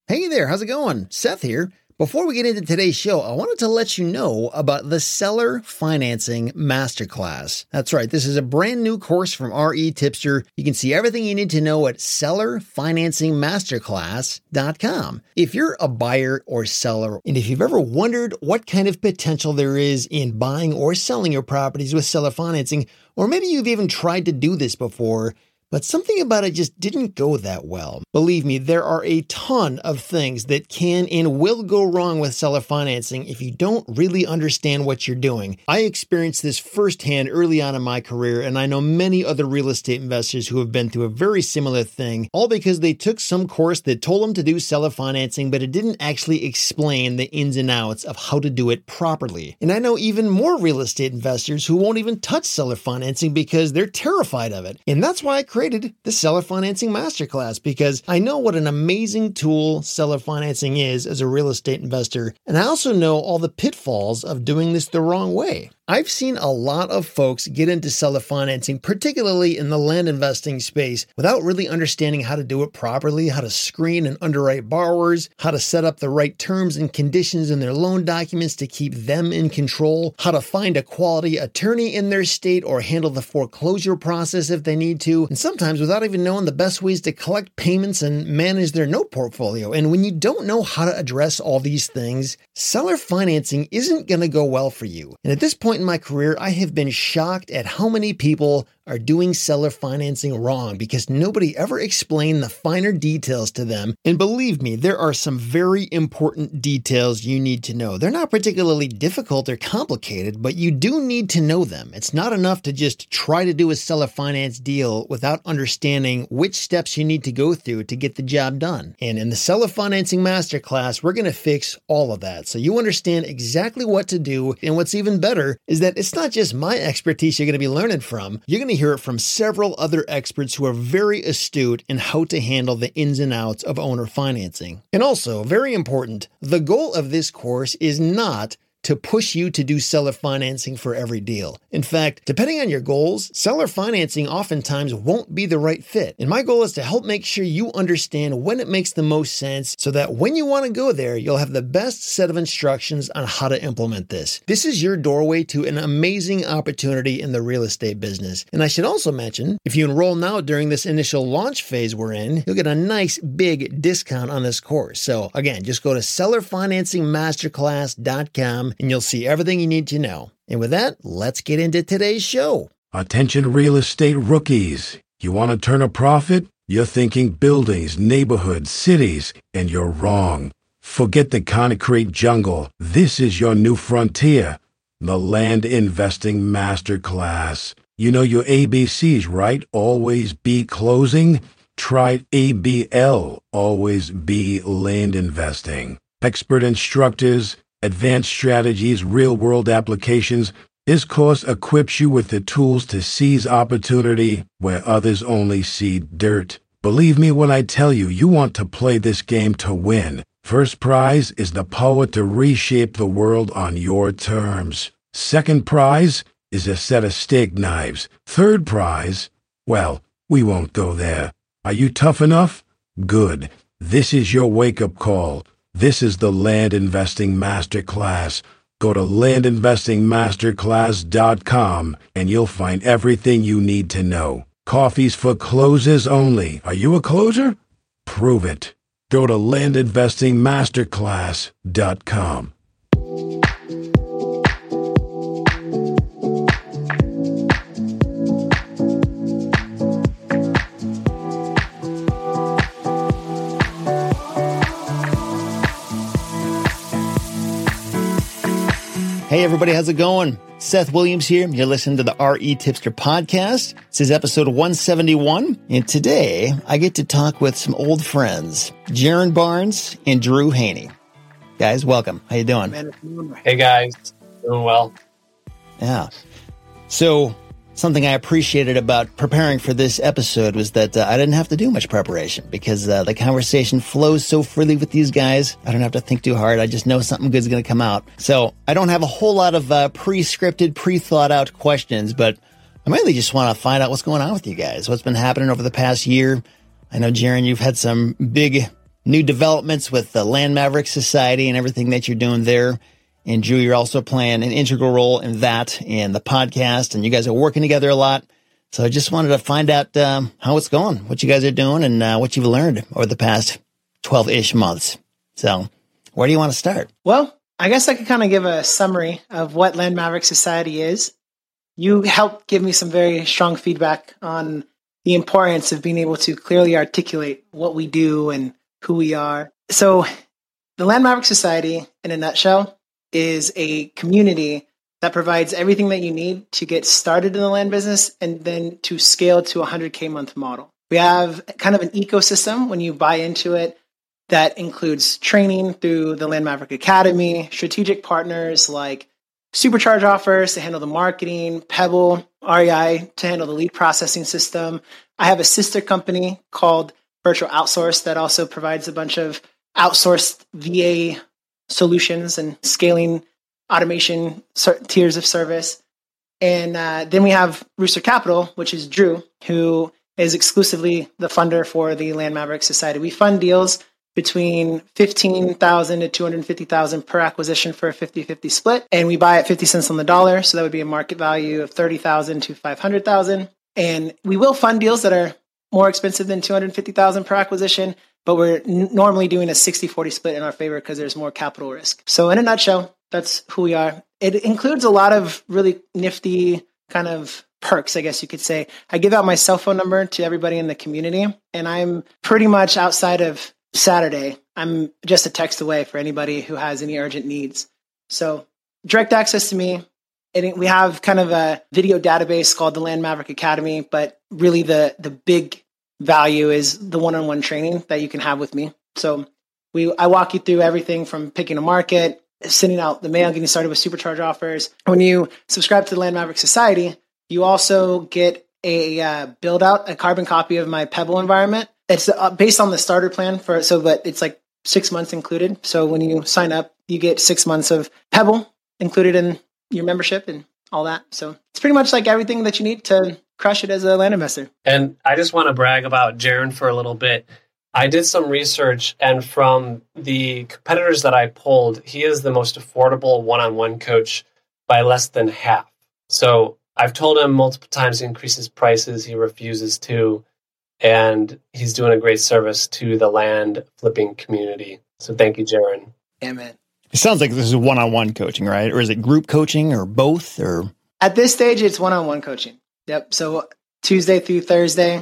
Hey there, how's it going? Seth here. Before we get into today's show, I wanted to let you know about the Seller Financing Masterclass. That's right, this is a brand new course from RE Tipster. You can see everything you need to know at sellerfinancingmasterclass.com. If you're a buyer or seller, and if you've ever wondered what kind of potential there is in buying or selling your properties with seller financing, or maybe you've even tried to do this before, but something about it just didn't go that well. Believe me, there are a ton of things that can and will go wrong with seller financing if you don't really understand what you're doing. I experienced this firsthand early on in my career, and I know many other real estate investors who have been through a very similar thing, all because they took some course that told them to do seller financing, but it didn't actually explain the ins and outs of how to do it properly. And I know even more real estate investors who won't even touch seller financing because they're terrified of it. And that's why I created the Seller Financing Masterclass, because I know what an amazing tool seller financing is as a real estate investor, and I also know all the pitfalls of doing this the wrong way. I've seen a lot of folks get into seller financing, particularly in the land investing space, without really understanding how to do it properly, how to screen and underwrite borrowers, how to set up the right terms and conditions in their loan documents to keep them in control, how to find a quality attorney in their state or handle the foreclosure process if they need to, and sometimes without even knowing the best ways to collect payments and manage their note portfolio. And when you don't know how to address all these things, seller financing isn't going to go well for you. And at this point in my career, I have been shocked at how many people are doing seller financing wrong because nobody ever explained the finer details to them. And believe me, there are some very important details you need to know. They're not particularly difficult or complicated, but you do need to know them. It's not enough to just try to do a seller finance deal without understanding which steps you need to go through to get the job done. And in the Seller Financing Masterclass, we're going to fix all of that so you understand exactly what to do. And what's even better is that it's not just my expertise you're going to be learning from. You're going to hear it from several other experts who are very astute in how to handle the ins and outs of owner financing. And also, very important, the goal of this course is not to push you to do seller financing for every deal. In fact, depending on your goals, seller financing oftentimes won't be the right fit. And my goal is to help make sure you understand when it makes the most sense so that when you want to go there, you'll have the best set of instructions on how to implement this. This is your doorway to an amazing opportunity in the real estate business. And I should also mention, if you enroll now during this initial launch phase we're in, you'll get a nice big discount on this course. So again, just go to sellerfinancingmasterclass.com and you'll see everything you need to know. And with that, let's get into today's show. Attention real estate rookies. You want to turn a profit? You're thinking buildings, neighborhoods, cities, and you're wrong. Forget the concrete jungle. This is your new frontier, the Land Investing Masterclass. You know your ABCs, right? Always be closing. Try ABL, always be land investing. Expert instructors, advanced strategies, real-world applications. This course equips you with the tools to seize opportunity where others only see dirt. Believe me when I tell you, you want to play this game to win. First prize is the power to reshape the world on your terms. Second prize is a set of steak knives. Third prize, well, we won't go there. Are you tough enough? Good. This is your wake-up call. This is the Land Investing Masterclass. Go to landinvestingmasterclass.com and you'll find everything you need to know. Coffee's for closers only. Are you a closer? Prove it. Go to landinvestingmasterclass.com. Hey everybody, how's it going? Seth Williams here. You're listening to the RE Tipster podcast. This is episode 171, and today I get to talk with some old friends, Jaron Barnes and Drew Haney. Guys, welcome. How you doing? Hey guys, doing well. Yeah. So something I appreciated about preparing for this episode was that I didn't have to do much preparation because the conversation flows so freely with these guys. I don't have to think too hard. I just know something good's going to come out. So I don't have a whole lot of pre-scripted, pre-thought out questions, but I mainly just want to find out what's going on with you guys. What's been happening over the past year. I know, Jaron, you've had some big new developments with the Land Maverick Society and everything that you're doing there. And Drew, you're also playing an integral role in that and the podcast, and you guys are working together a lot. So I just wanted to find out how it's going, what you guys are doing, and what you've learned over the past 12-ish months. So where do you want to start? Well, I guess I could kind of give a summary of what Land Maverick Society is. You helped give me some very strong feedback on the importance of being able to clearly articulate what we do and who we are. So the Land Maverick Society, in a nutshell, is a community that provides everything that you need to get started in the land business and then to scale to a 100K month model. We have kind of an ecosystem when you buy into it that includes training through the Land Maverick Academy, strategic partners like Supercharge Offers to handle the marketing, Pebble, REI to handle the lead processing system. I have a sister company called Virtual Outsource that also provides a bunch of outsourced VA solutions and scaling automation tiers of service. And then we have Rooster Capital, which is Drew, who is exclusively the funder for the Land Maverick Society. We fund deals between $15,000 to $250,000 per acquisition for a 50-50 split. And we buy at 50 cents on the dollar. So that would be a market value of $30,000 to $500,000. And we will fund deals that are more expensive than $250,000 per acquisition, but we're normally doing a 60-40 split in our favor because there's more capital risk. So in a nutshell, that's who we are. It includes a lot of really nifty kind of perks, I guess you could say. I give out my cell phone number to everybody in the community, and I'm pretty much outside of Saturday. I'm just a text away for anybody who has any urgent needs. So direct access to me. We have kind of a video database called the Land Maverick Academy, but really the big value is the one-on-one training that you can have with me. So I walk you through everything from picking a market, sending out the mail, getting started with Supercharge Offers. When you subscribe to the Land Maverick Society, you also get a build out, a carbon copy of my Pebble environment. It's based on the starter plan but it's like 6 months included. So when you sign up, you get 6 months of Pebble included in your membership and all that. So it's pretty much like everything that you need to crush it as a land investor. And I just want to brag about Jaron for a little bit. I did some research, and from the competitors that I pulled, he is the most affordable one-on-one coach by less than half. So I've told him multiple times to increase his prices. He refuses to, and he's doing a great service to the land flipping community. So thank you, Jaron. Amen. It sounds like this is one-on-one coaching, right? Or is it group coaching or both? Or at this stage, it's one-on-one coaching. Yep. So Tuesday through Thursday,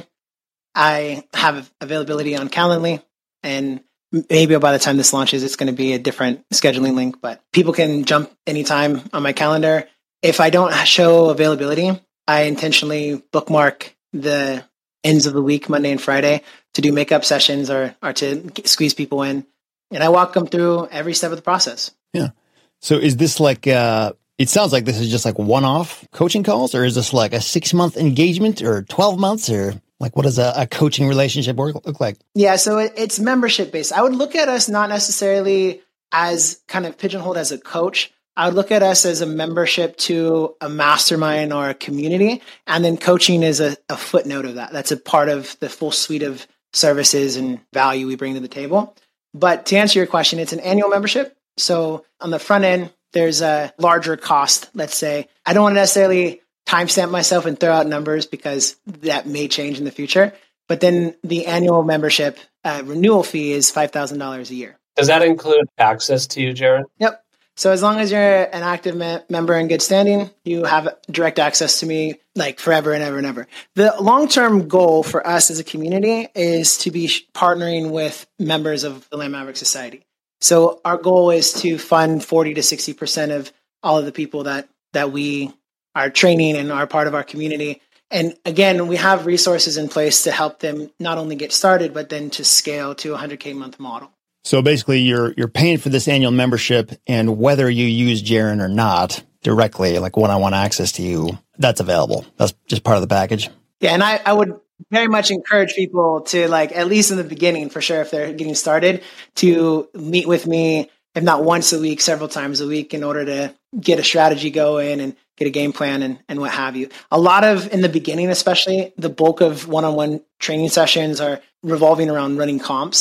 I have availability on Calendly, and maybe by the time this launches, it's going to be a different scheduling link, but people can jump anytime on my calendar. If I don't show availability, I intentionally bookmark the ends of the week, Monday and Friday, to do makeup sessions or to squeeze people in. And I walk them through every step of the process. Yeah. So is this like, it sounds like this is just like one-off coaching calls, or is this like a 6-month engagement or 12 months, or like what does a coaching relationship look like? Yeah. So it's membership based. I would look at us not necessarily as kind of pigeonholed as a coach. I would look at us as a membership to a mastermind or a community. And then coaching is a footnote of that. That's a part of the full suite of services and value we bring to the table. But to answer your question, it's an annual membership. So on the front end, there's a larger cost, let's say. I don't want to necessarily timestamp myself and throw out numbers because that may change in the future. But then the annual membership renewal fee is $5,000 a year. Does that include access to you, Jaron? Yep. So as long as you're an active member in good standing, you have direct access to me like forever and ever and ever. The long-term goal for us as a community is to be partnering with members of the Land Maverick Society. So our goal is to fund 40 to 60% of all of the people that we are training and are part of our community. And again, we have resources in place to help them not only get started, but then to scale to a 100K month model. So basically, you're paying for this annual membership, and whether you use Jaron or not directly, like one-on-one access to you, that's available. That's just part of the package. Yeah, and I would very much encourage people to, like, at least in the beginning, for sure, if they're getting started, to meet with me, if not once a week, several times a week, in order to get a strategy going and get a game plan and what have you. A lot of, in the beginning especially, the bulk of one-on-one training sessions are revolving around running comps.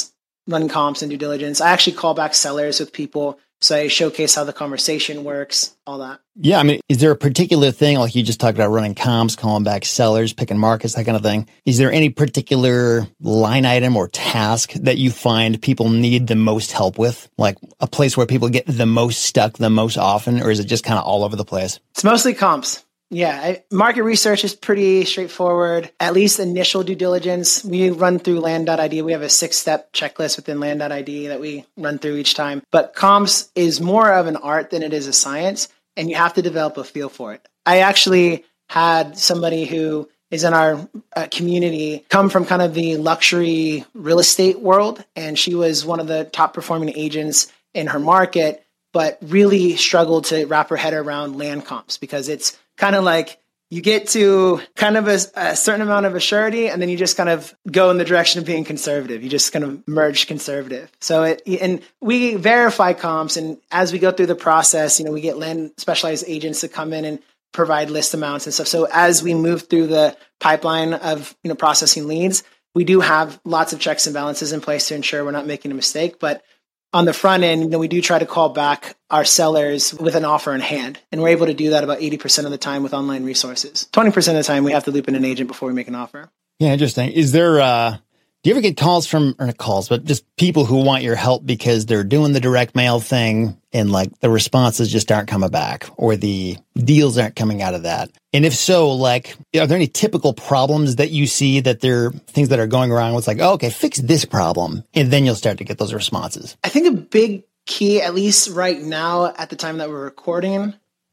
run comps and due diligence. I actually call back sellers with people. So I showcase how the conversation works, all that. Yeah, I mean, is there a particular thing, like you just talked about running comps, calling back sellers, picking markets, that kind of thing? Is there any particular line item or task that you find people need the most help with? Like a place where people get the most stuck the most often, or is it just kind of all over the place? It's mostly comps. Yeah, market research is pretty straightforward. At least initial due diligence, we run through land.id. We have a 6-step checklist within land.id that we run through each time. But comps is more of an art than it is a science, and you have to develop a feel for it. I actually had somebody who is in our community come from kind of the luxury real estate world, and she was one of the top performing agents in her market, but really struggled to wrap her head around land comps because it's kind of like you get to kind of a certain amount of a surety, and then you just kind of go in the direction of being conservative. You just kind of merge conservative. And we verify comps, and as we go through the process, we get land specialized agents to come in and provide list amounts and stuff. So as we move through the pipeline of processing leads, we do have lots of checks and balances in place to ensure we're not making a mistake. But on the front end, we do try to call back our sellers with an offer in hand. And we're able to do that about 80% of the time with online resources. 20% of the time, we have to loop in an agent before we make an offer. Yeah, interesting. Is there, do you ever get calls from, or not calls, but just people who want your help because they're doing the direct mail thing and like the responses just aren't coming back or the deals aren't coming out of that? And if so, like, are there any typical problems that you see that there are things that are going wrong? It's like, oh, okay, fix this problem. And then you'll start to get those responses. I think a big key, at least right now at the time that we're recording,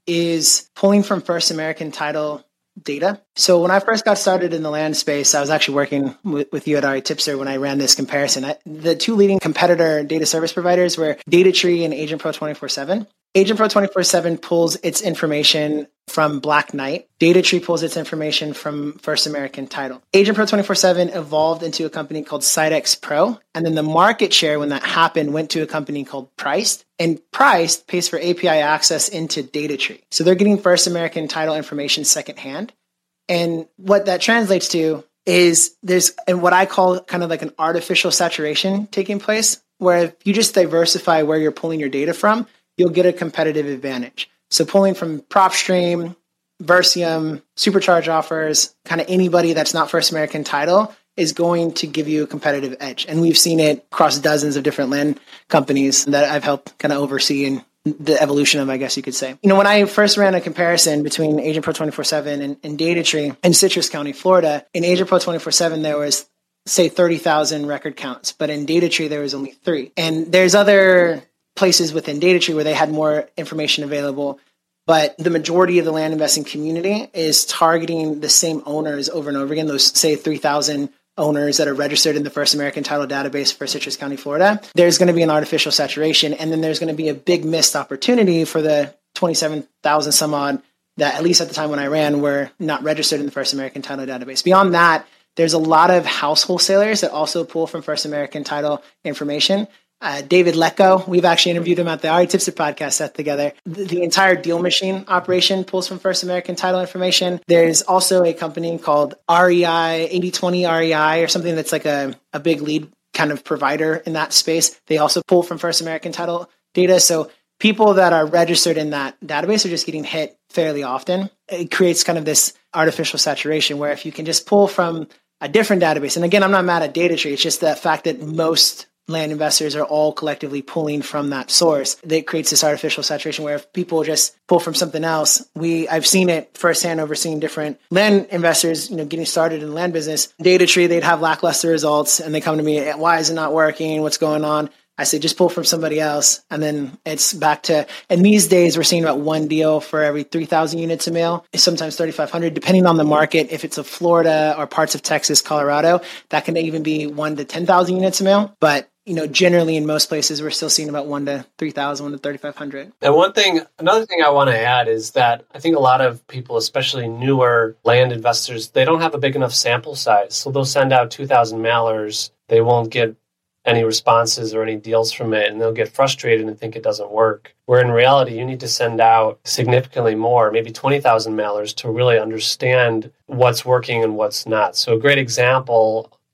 is pulling from First American Title data. So when I first got started in the land space, I was actually working with you at RE Tipster when I ran this comparison. The two leading competitor data service providers were DataTree and Agent Pro 24/7. Agent Pro 24/7 pulls its information from Black Knight. DataTree pulls its information from First American Title. Agent Pro 24/7 evolved into a company called Sitex Pro. And then the market share when that happened went to a company called Priced. And Priced pays for API access into DataTree. So they're getting First American Title information secondhand. And what that translates to is there's what I call kind of like an artificial saturation taking place, where if you just diversify where you're pulling your data from, you'll get a competitive advantage. So pulling from PropStream, Versium, Supercharge offers, kind of anybody that's not First American Title is going to give you a competitive edge. And we've seen it across dozens of different land companies that I've helped kind of oversee and the evolution of, I guess you could say. When I first ran a comparison between Agent Pro 24/7 and DataTree in Citrus County, Florida, in Agent Pro 24/7, there was, say, 30,000 record counts, but in DataTree, there was only 3. And there's other places within DataTree where they had more information available, but the majority of the land investing community is targeting the same owners over and over again, those, say, 3,000 owners that are registered in the First American Title database for Citrus County, Florida. There's going to be an artificial saturation, and then there's going to be a big missed opportunity for the 27,000 some odd that, at least at the time when I ran, were not registered in the First American Title database. Beyond that, there's a lot of house wholesalers that also pull from First American Title information. David Lecko, we've actually interviewed him at the RE Tipster podcast set together. The entire deal machine operation pulls from First American Title information. There's also a company called REI, 8020 REI, or something that's like a big lead kind of provider in that space. They also pull from First American Title data. So people that are registered in that database are just getting hit fairly often. It creates kind of this artificial saturation where if you can just pull from a different database, and again, I'm not mad at DataTree, it's just the fact that most land investors are all collectively pulling from that source. That creates this artificial saturation where if people just pull from something else, I've seen it firsthand overseeing different land investors, getting started in the land business. DataTree, they'd have lackluster results and they come to me, why is it not working? What's going on? I say, just pull from somebody else. And then it's back to, and these days we're seeing about one deal for every 3,000 units of mail, sometimes 3,500, depending on the market. If it's a Florida or parts of Texas, Colorado, that can even be 1 to 10,000 units of mail. But generally in most places, we're still seeing about 1 to 3,000, 1 to 3,500. And another thing I want to add is that I think a lot of people, especially newer land investors, they don't have a big enough sample size. So they'll send out 2,000 mailers. They won't get any responses or any deals from it, and they'll get frustrated and think it doesn't work. Where in reality, you need to send out significantly more, maybe 20,000 mailers to really understand what's working and what's not. So a great example,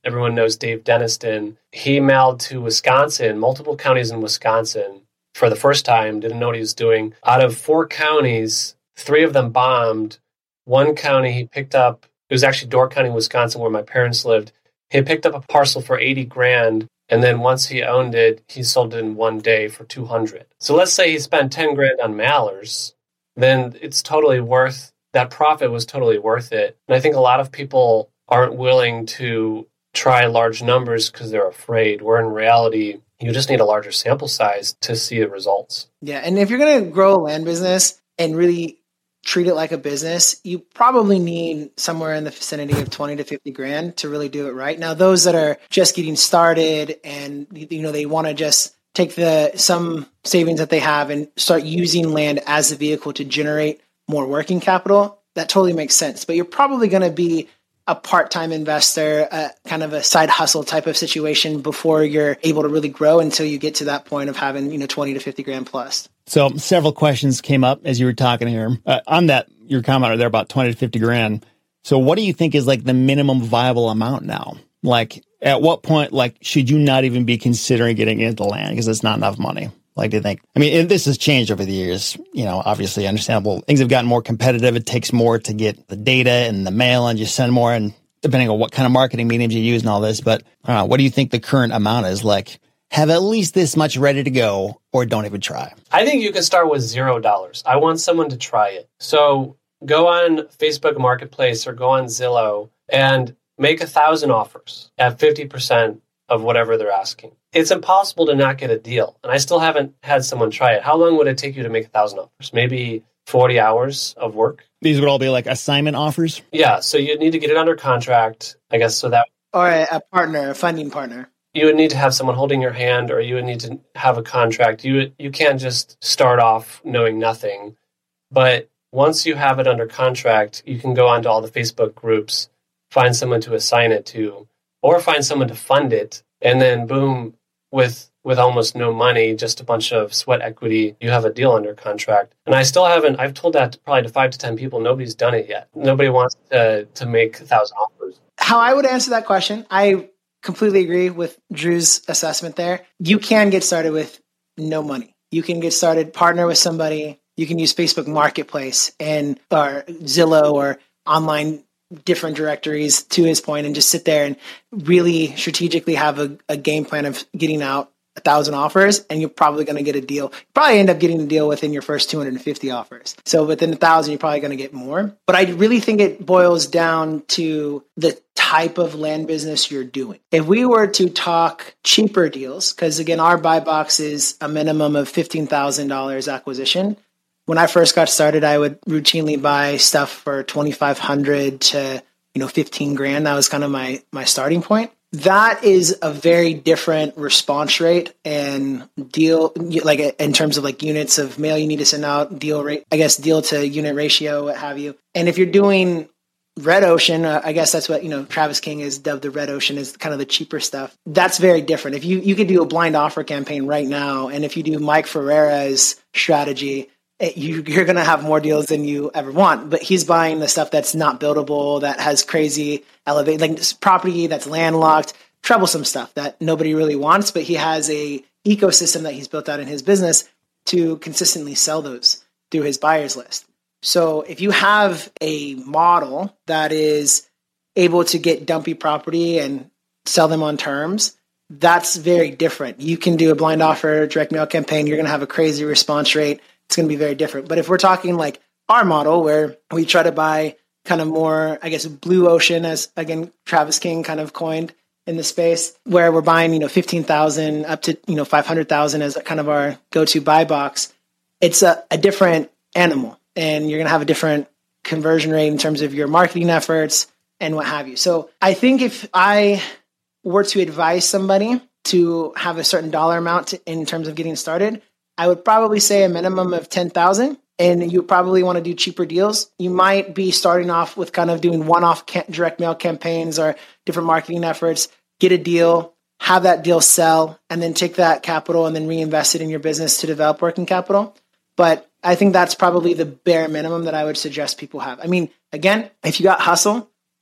everyone knows Dave Deniston. He mailed to Wisconsin, multiple counties in Wisconsin for the first time, didn't know what he was doing. Out of 4 counties, 3 of them bombed. One county he picked up, it was actually Door County, Wisconsin, where my parents lived. He picked up a parcel for 80 grand. And then once he owned it, he sold it in one day for 200. So let's say he spent 10 grand on mailers, then it's totally worth, that profit was totally worth it. And I think a lot of people aren't willing to try large numbers because they're afraid, where in reality, you just need a larger sample size to see the results. Yeah. And if you're going to grow a land business and really treat it like a business, you probably need somewhere in the vicinity of 20 to 50 grand to really do it right. Now, those that are just getting started and, they want to just take some savings that they have and start using land as a vehicle to generate more working capital, that totally makes sense. But you're probably going to be a part-time investor, kind of a side hustle type of situation before you're able to really grow until you get to that point of having, 20 to 50 grand plus. So several questions came up as you were talking here. On that, your comment there about 20 to 50 grand. So what do you think is like the minimum viable amount now? Like at what point, should you not even be considering getting into land because it's not enough money? Do you think? I mean, this has changed over the years, obviously understandable. Things have gotten more competitive. It takes more to get the data and the mail and you send more and depending on what kind of marketing mediums you use and all this. But what do you think the current amount is? Have at least this much ready to go or don't even try? I think you can start with $0. I want someone to try it. So go on Facebook Marketplace or go on Zillow and make 1,000 offers at 50% of whatever they're asking. It's impossible to not get a deal. And I still haven't had someone try it. How long would it take you to make 1,000 offers? Maybe 40 hours of work? These would all be like assignment offers? Yeah. So you need to get it under contract, I guess, so that... Or a partner, a funding partner. You would need to have someone holding your hand, or you would need to have a contract. You can't just start off knowing nothing. But once you have it under contract, you can go onto all the Facebook groups, find someone to assign it to, or find someone to fund it, and then boom, with almost no money, just a bunch of sweat equity, you have a deal under contract. And I still haven't, I've told that probably to 5 to 10 people, nobody's done it yet. Nobody wants to make 1,000 offers. How I would answer that question, I completely agree with Drew's assessment there. You can get started with no money. You can get started, partner with somebody. You can use Facebook Marketplace or Zillow or online different directories, to his point, and just sit there and really strategically have a game plan of getting out 1,000 offers, and you're probably going to get a deal. You probably end up getting a deal within your first 250 offers. So within 1,000, you're probably going to get more. But I really think it boils down to the type of land business you're doing. If we were to talk cheaper deals, because again, our buy box is a minimum of $15,000 acquisition. When I first got started, I would routinely buy stuff for $2,500 to 15 grand. That was kind of my starting point. That is a very different response rate and deal, like in terms of like units of mail you need to send out, deal rate, I guess deal to unit ratio, what have you. And if you're doing red ocean, I guess that's what Travis King has dubbed the red ocean, is kind of the cheaper stuff. That's very different. If you could do a blind offer campaign right now, and if you do Mike Ferreira's strategy, you're going to have more deals than you ever want. But he's buying the stuff that's not buildable, that has crazy elevate, like this property that's landlocked, troublesome stuff that nobody really wants. But he has a ecosystem that he's built out in his business to consistently sell those through his buyers list. So if you have a model that is able to get dumpy property and sell them on terms, that's very different. You can do a blind offer, direct mail campaign. You're going to have a crazy response rate. It's going to be very different. But if we're talking like our model, where we try to buy kind of more, I guess, blue ocean, as again, Travis King kind of coined in the space, where we're buying, 15,000 up to, 500,000 as kind of our go-to buy box, it's a different animal, and you're going to have a different conversion rate in terms of your marketing efforts and what have you. So I think if I were to advise somebody to have a certain dollar amount in terms of getting started, I would probably say a minimum of 10,000, and you probably want to do cheaper deals. You might be starting off with kind of doing one-off direct mail campaigns or different marketing efforts, get a deal, have that deal sell, and then take that capital and then reinvest it in your business to develop working capital. But I think that's probably the bare minimum that I would suggest people have. I mean, again, if you got hustle,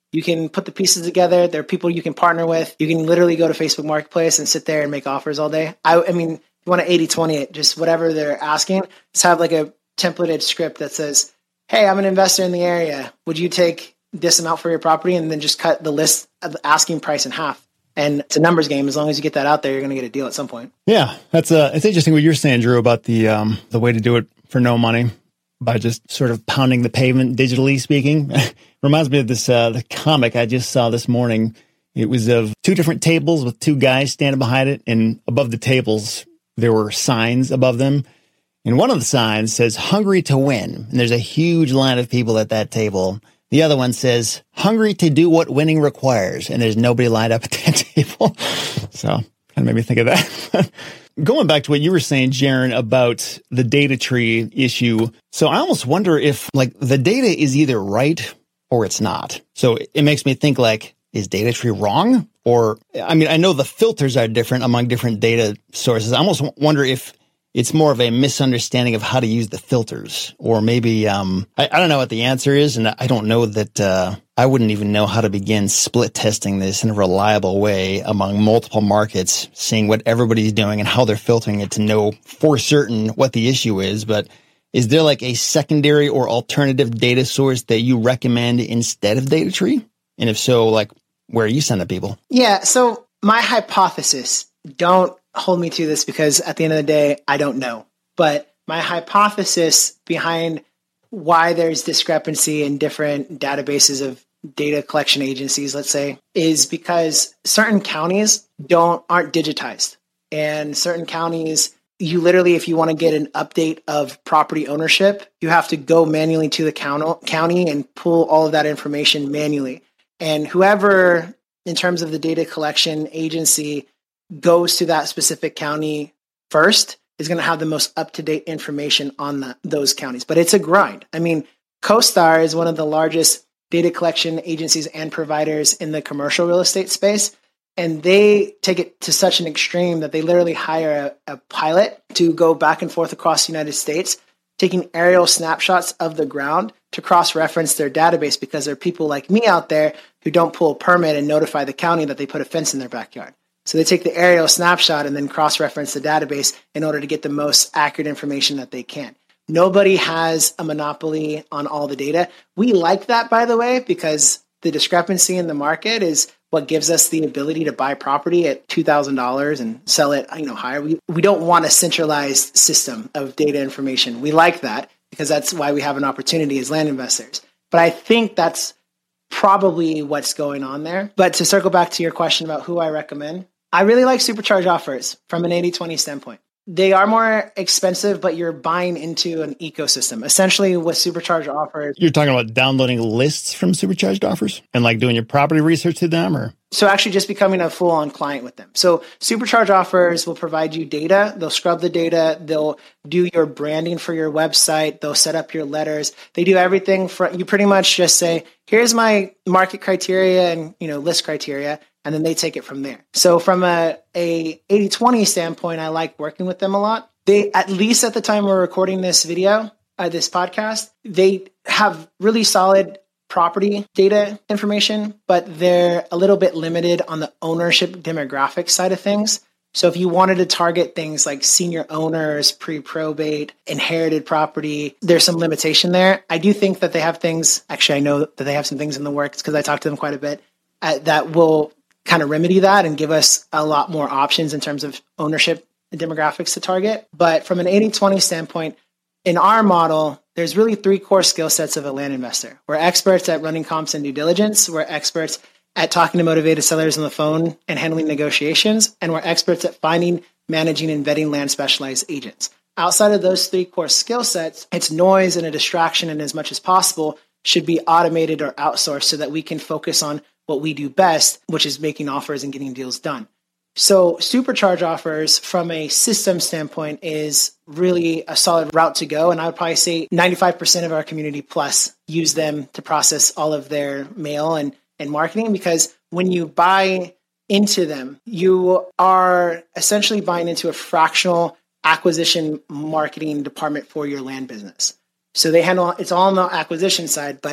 You can put the pieces together. There are people you can partner with. You can literally go to Facebook Marketplace and sit there and make offers all day. I mean, if you want to 80-20 it, just whatever they're asking, just have like a templated script that says, hey, I'm an investor in the area. Would you take this amount for your property? And then just cut the list of the asking price in half. And it's a numbers game. As long as you get that out there, you're going to get a deal at some point. Yeah, it's interesting what you're saying, Drew, about the way to do it for no money by just sort of pounding the pavement, digitally speaking. Reminds me of this the comic I just saw this morning. It was of two different tables with two guys standing behind it, and above the tables there were signs above them. And one of the signs says "Hungry to win," and there's a huge line of people at that table. The other one says, "Hungry to do what winning requires," and there's nobody lined up at that table. So kind of made me think of that. Going back to what you were saying, Jaron, about the data tree issue. So I almost wonder if like the data is either right or it's not. So it makes me think like, is data tree wrong? Or, I mean, I know the filters are different among different data sources. I almost wonder if it's more of a misunderstanding of how to use the filters, or maybe, I don't know what the answer is. And I don't know that, I wouldn't even know how to begin split testing this in a reliable way among multiple markets, seeing what everybody's doing and how they're filtering it to know for certain what the issue is. But is there like a secondary or alternative data source that you recommend instead of DataTree? And if so, like, where are you sending people? Yeah. So my hypothesis, don't hold me to this because at the end of the day, I don't know. But my hypothesis behind why there's discrepancy in different databases of data collection agencies, let's say, is because certain counties aren't digitized. And certain counties, you literally, if you want to get an update of property ownership, you have to go manually to the county and pull all of that information manually. And whoever, in terms of the data collection agency, goes to that specific county first is going to have the most up-to-date information on those counties. But it's a grind. I mean, CoStar is one of the largest data collection agencies and providers in the commercial real estate space. And they take it to such an extreme that they literally hire a pilot to go back and forth across the United States, taking aerial snapshots of the ground to cross-reference their database, because there are people like me out there who don't pull a permit and notify the county that they put a fence in their backyard. So they take the aerial snapshot and then cross-reference the database in order to get the most accurate information that they can. Nobody has a monopoly on all the data. We like that, by the way, because the discrepancy in the market is what gives us the ability to buy property at $2,000 and sell it, higher. We don't want a centralized system of data information. We like that because that's why we have an opportunity as land investors. But I think that's probably what's going on there. But to circle back to your question about who I recommend, I really like Supercharge offers from an 80-20 standpoint. They are more expensive, but you're buying into an ecosystem. Essentially, what Supercharge offers... You're talking about downloading lists from Supercharged offers and like doing your property research to them, or... So actually just becoming a full-on client with them. So Supercharge offers will provide you data. They'll scrub the data. They'll do your branding for your website. They'll set up your letters. They do everything for you. Pretty much just say, here's my market criteria and list criteria, and then they take it from there. So from a 80-20 standpoint, I like working with them a lot. They, at least at the time we're recording this video, this podcast, they have really solid property data information, but they're a little bit limited on the ownership demographic side of things. So if you wanted to target things like senior owners, pre-probate, inherited property, there's some limitation there. I do think that they have things, actually I know that they have some things in the works because I talk to them quite a bit, that will kind of remedy that and give us a lot more options in terms of ownership and demographics to target. But from an 80-20 standpoint, in our model, there's really three core skill sets of a land investor. We're experts at running comps and due diligence. We're experts at talking to motivated sellers on the phone and handling negotiations. And we're experts at finding, managing, and vetting land specialized agents. Outside of those three core skill sets, it's noise and a distraction, and as much as possible should be automated or outsourced so that we can focus on what we do best, which is making offers and getting deals done. So Supercharge offers from a system standpoint is really a solid route to go. And I would probably say 95% of our community plus use them to process all of their mail and marketing, because when you buy into them, you are essentially buying into a fractional acquisition marketing department for your land business. So they handle, it's all on the acquisition side, but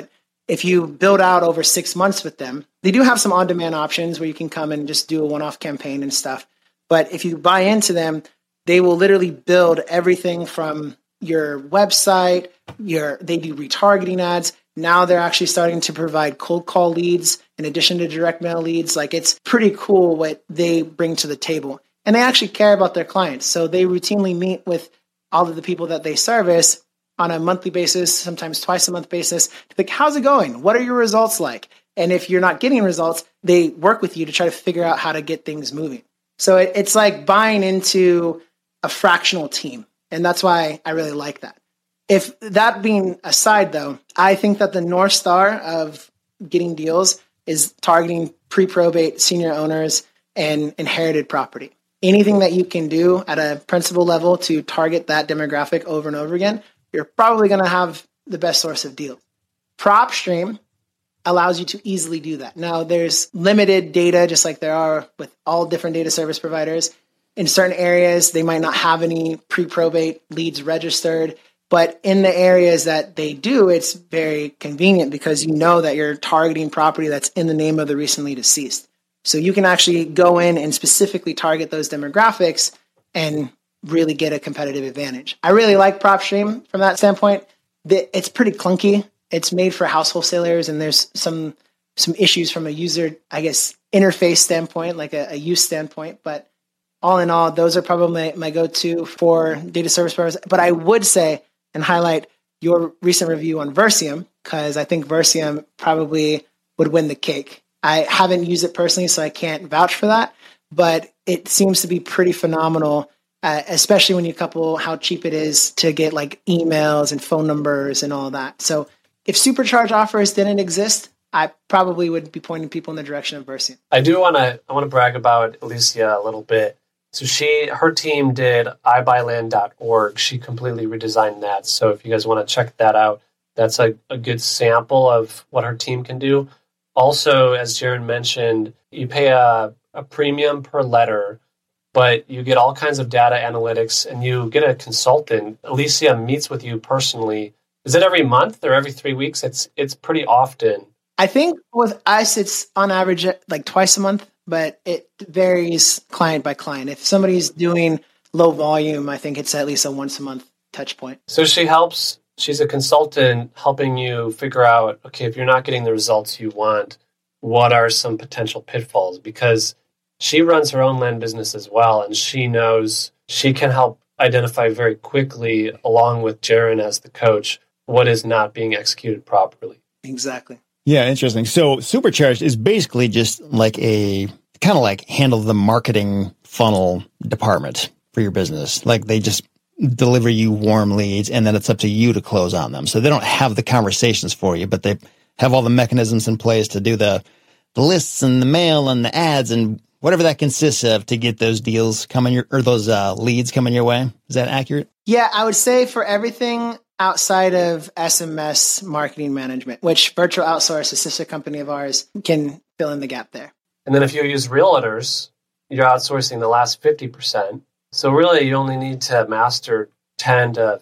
If you build out over 6 months with them, they do have some on-demand options where you can come and just do a one-off campaign and stuff. But if you buy into them, they will literally build everything from your website, they do retargeting ads. Now they're actually starting to provide cold call leads in addition to direct mail leads. Like, it's pretty cool what they bring to the table. And they actually care about their clients. So they routinely meet with all of the people that they service on a monthly basis, sometimes twice a month basis, to think, how's it going? What are your results like? And if you're not getting results, they work with you to try to figure out how to get things moving. So it's like buying into a fractional team. And that's why I really like that. If that being aside, though, I think that the North Star of getting deals is targeting pre-probate senior owners and inherited property. Anything that you can do at a principal level to target that demographic over and over again, you're probably going to have the best source of deals. PropStream allows you to easily do that. Now, there's limited data, just like there are with all different data service providers. In certain areas, they might not have any pre-probate leads registered, but in the areas that they do, it's very convenient because you know that you're targeting property that's in the name of the recently deceased. So you can actually go in and specifically target those demographics and really get a competitive advantage. I really like PropStream from that standpoint. It's pretty clunky. It's made for house wholesalers, and there's some issues from a user, I guess, interface standpoint, like a use standpoint. But all in all, those are probably my go-to for data service providers. But I would say and highlight your recent review on Versium, because I think Versium probably would win the cake. I haven't used it personally, so I can't vouch for that, but it seems to be pretty phenomenal, especially when you couple how cheap it is to get like emails and phone numbers and all that. So if Supercharge offers didn't exist, I probably would be pointing people in the direction of Versium. I want to brag about Alicia a little bit. So her team did ibuyland.org. She completely redesigned that. So if you guys want to check that out, that's a good sample of what her team can do. Also, as Jaron mentioned, you pay a premium per letter, but you get all kinds of data analytics and you get a consultant. Alicia meets with you personally. Is it every month or every 3 weeks? It's pretty often. I think with us, it's on average like twice a month, but it varies client by client. If somebody's doing low volume, I think it's at least a once a month touch point. So she's a consultant helping you figure out, okay, if you're not getting the results you want, what are some potential pitfalls? Because she runs her own land business as well, and she knows she can help identify very quickly, along with Jaron as the coach, what is not being executed properly. Exactly. Yeah, interesting. So Supercharged is basically just like kind of like handle the marketing funnel department for your business. Like they just deliver you warm leads, and then it's up to you to close on them. So they don't have the conversations for you, but they have all the mechanisms in place to do the lists and the mail and the ads and whatever that consists of to get those deals those leads coming your way. Is that accurate? Yeah, I would say for everything outside of SMS marketing management, which Virtual Outsource, a sister company of ours, can fill in the gap there. And then if you use realtors, you're outsourcing the last 50%. So really, you only need to master 10 to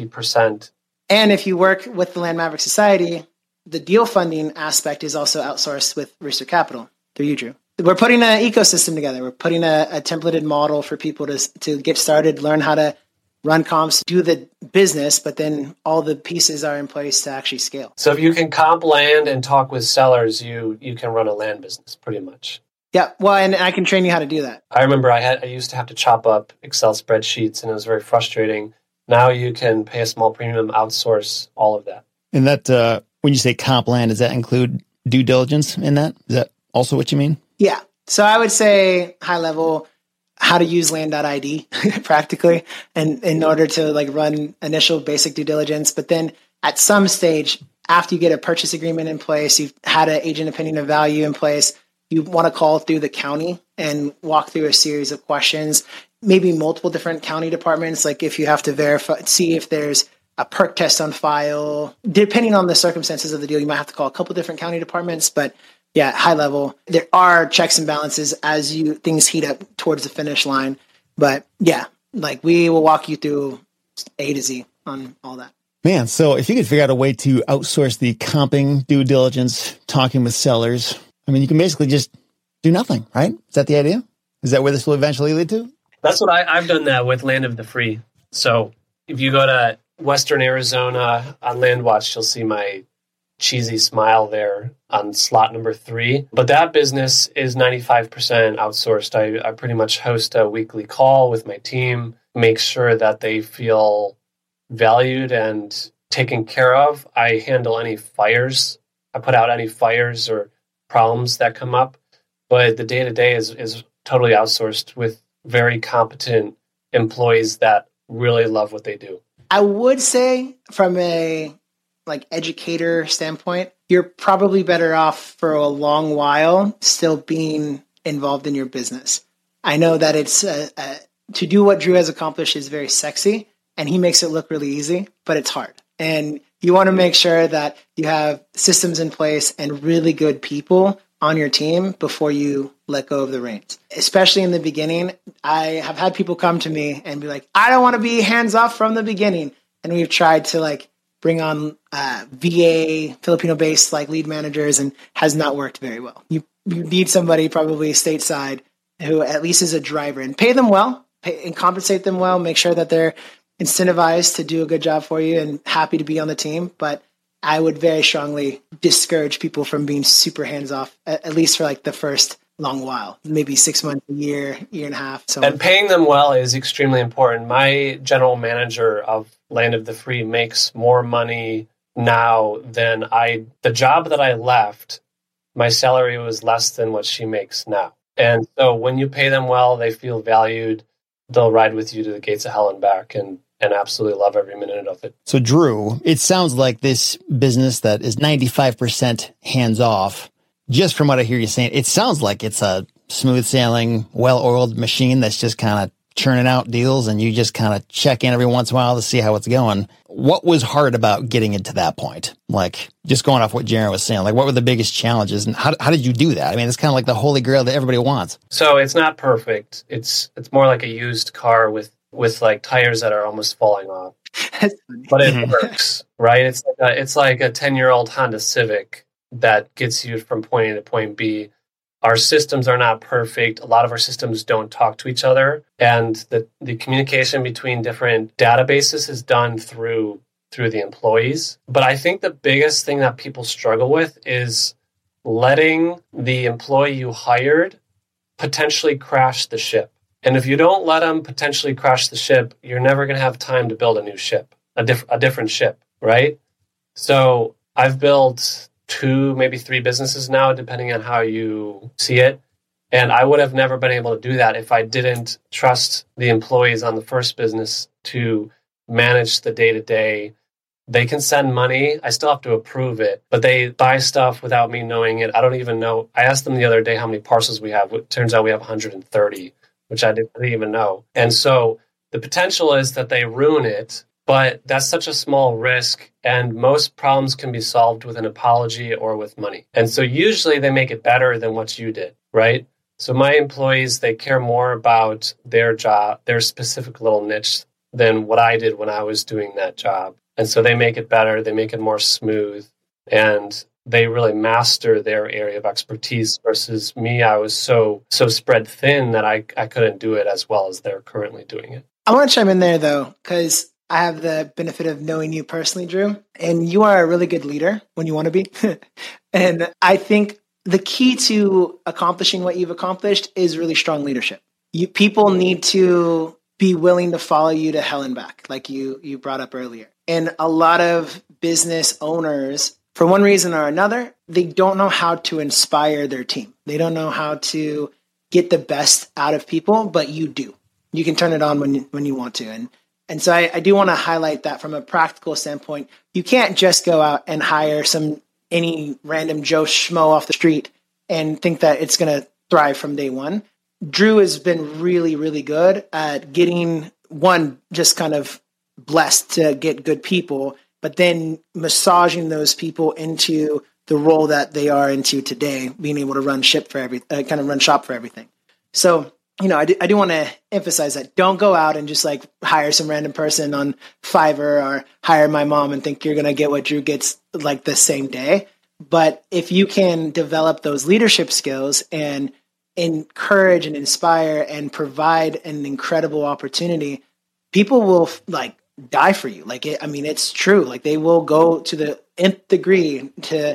50%. And if you work with the Land Maverick Society, the deal funding aspect is also outsourced with Rooster Capital through you, Drew. We're putting an ecosystem together. We're putting a templated model for people to get started, learn how to run comps, do the business, but then all the pieces are in place to actually scale. So if you can comp land and talk with sellers, you can run a land business pretty much. Yeah, well, and I can train you how to do that. I remember I used to have to chop up Excel spreadsheets, and it was very frustrating. Now you can pay a small premium, outsource all of that. And that, when you say comp land, does that include due diligence in that? Is that also what you mean? Yeah. So I would say high level, how to use land.id practically, and in order to like run initial basic due diligence. But then at some stage, after you get a purchase agreement in place, you've had an agent opinion of value in place, you want to call through the county and walk through a series of questions, maybe multiple different county departments. Like if you have to verify, see if there's a perk test on file, depending on the circumstances of the deal, you might have to call a couple different county departments, but yeah, high level, there are checks and balances as things heat up towards the finish line. But yeah, like we will walk you through A to Z on all that. Man, so if you could figure out a way to outsource the comping, due diligence, talking with sellers, I mean, you can basically just do nothing, right? Is that the idea? Is that where this will eventually lead to? That's what I've done that with Land of the Free. So if you go to Western Arizona on Landwatch, you'll see my cheesy smile there on slot number 3. But that business is 95% outsourced. I pretty much host a weekly call with my team, make sure that they feel valued and taken care of. I handle any fires. I put out any fires or problems that come up. But the day-to-day is totally outsourced with very competent employees that really love what they do. I would say from a educator standpoint, you're probably better off for a long while still being involved in your business. I know that it's to do what Drew has accomplished is very sexy, and he makes it look really easy, but it's hard. And you want to make sure that you have systems in place and really good people on your team before you let go of the reins. Especially in the beginning, I have had people come to me and be like, I don't want to be hands off from the beginning. And we've tried to bring on VA, Filipino-based lead managers, and has not worked very well. You need somebody probably stateside who at least is a driver, and pay them well, and compensate them well, make sure that they're incentivized to do a good job for you and happy to be on the team. But I would very strongly discourage people from being super hands-off, at least for the first long while, maybe 6 months, a year, year and a half. So, and paying them well is extremely important. My general manager of Land of the Free makes more money now than the job that I left, my salary was less than what she makes now. And so when you pay them well, they feel valued. They'll ride with you to the gates of hell and back and absolutely love every minute of it. So Drew, it sounds like this business that is 95% hands off, just from what I hear you saying, it sounds like it's a smooth sailing, well-oiled machine that's just kind of churning out deals, and you just kind of check in every once in a while to see how it's going. What was hard about getting it to that point? Just going off what Jaron was saying, what were the biggest challenges, and how did you do that? I mean, it's kind of like the holy grail that everybody wants. So it's not perfect. It's more like a used car with tires that are almost falling off, but it works, right? It's like a 10-year-old Honda Civic that gets you from point A to point B. Our systems are not perfect. A lot of our systems don't talk to each other. And the communication between different databases is done through the employees. But I think the biggest thing that people struggle with is letting the employee you hired potentially crash the ship. And if you don't let them potentially crash the ship, you're never going to have time to build a new ship, a different ship, right? So I've built 2, maybe 3 businesses now, depending on how you see it. And I would have never been able to do that if I didn't trust the employees on the first business to manage the day-to-day. They can send money. I still have to approve it, but they buy stuff without me knowing it. I don't even know. I asked them the other day how many parcels we have. It turns out we have 130, which I didn't even know. And so the potential is that they ruin it. But that's such a small risk, and most problems can be solved with an apology or with money. And so usually they make it better than what you did, right? So my employees, they care more about their job, their specific little niche, than what I did when I was doing that job. And so they make it better, they make it more smooth, and they really master their area of expertise versus me. I was so spread thin that I couldn't do it as well as they're currently doing it. I want to chime in there, though, because I have the benefit of knowing you personally, Drew, and you are a really good leader when you want to be. And I think the key to accomplishing what you've accomplished is really strong leadership. People need to be willing to follow you to hell and back, like you brought up earlier. And a lot of business owners, for one reason or another, they don't know how to inspire their team. They don't know how to get the best out of people, but you do. You can turn it on when you want to. And so I do want to highlight that from a practical standpoint. You can't just go out and hire any random Joe Schmo off the street and think that it's going to thrive from day one. Drew has been really, really good at getting just kind of blessed to get good people, but then massaging those people into the role that they are into today, being able to run shop for everything. So I do want to emphasize that. Don't go out and just like hire some random person on Fiverr or hire my mom and think you're going to get what Drew gets like the same day. But if you can develop those leadership skills and encourage and inspire and provide an incredible opportunity, people will like die for you. Like it's true. Like they will go to the nth degree to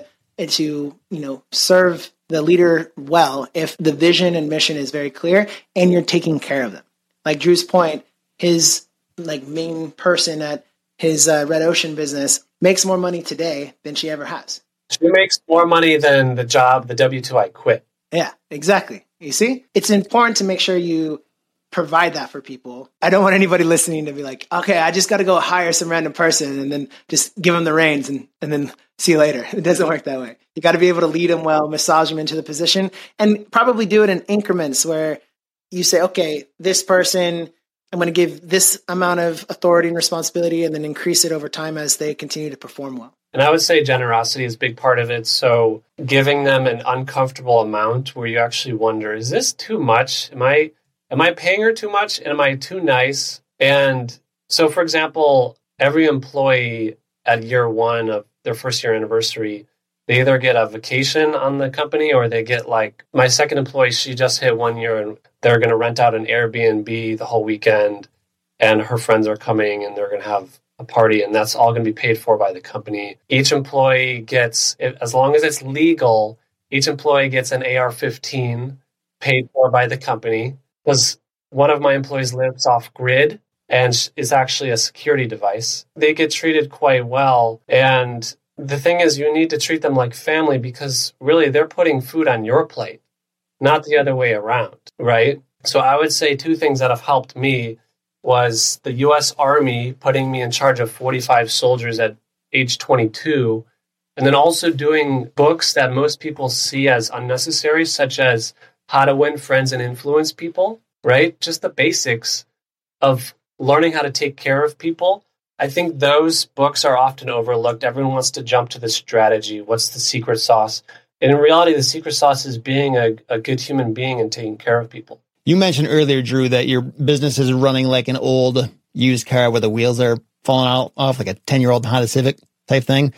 serve the leader well if the vision and mission is very clear and you're taking care of them. Like Drew's point, his like main person at his Red Ocean business makes more money today than she ever has. She makes more money than the W-2 I quit. Yeah, exactly. You see, it's important to make sure you provide that for people. I don't want anybody listening to be like, okay, I just got to go hire some random person and then just give them the reins and then see you later. It doesn't work that way. You got to be able to lead them well, massage them into the position, and probably do it in increments where you say, okay, this person, I'm going to give this amount of authority and responsibility and then increase it over time as they continue to perform well. And I would say generosity is a big part of it. So giving them an uncomfortable amount where you actually wonder, is this too much? Am I paying her too much? And am I too nice? And so, for example, every employee at year one of their first year anniversary, they either get a vacation on the company or they get like my second employee, she just hit 1 year and they're going to rent out an Airbnb the whole weekend and her friends are coming and they're going to have a party and that's all going to be paid for by the company. Each employee gets, as long as it's legal, each employee gets an AR-15 paid for by the company because one of my employees lives off grid and is actually a security device. They get treated quite well. And the thing is, you need to treat them like family because really they're putting food on your plate, not the other way around, right? So I would say two things that have helped me was the U.S. Army putting me in charge of 45 soldiers at age 22, and then also doing books that most people see as unnecessary, such as How to Win Friends and Influence People, right? Just the basics of learning how to take care of people. I think those books are often overlooked. Everyone wants to jump to the strategy. What's the secret sauce? And in reality, the secret sauce is being a good human being and taking care of people. You mentioned earlier, Drew, that your business is running like an old used car where the wheels are falling off, like a 10-year-old Honda Civic type thing.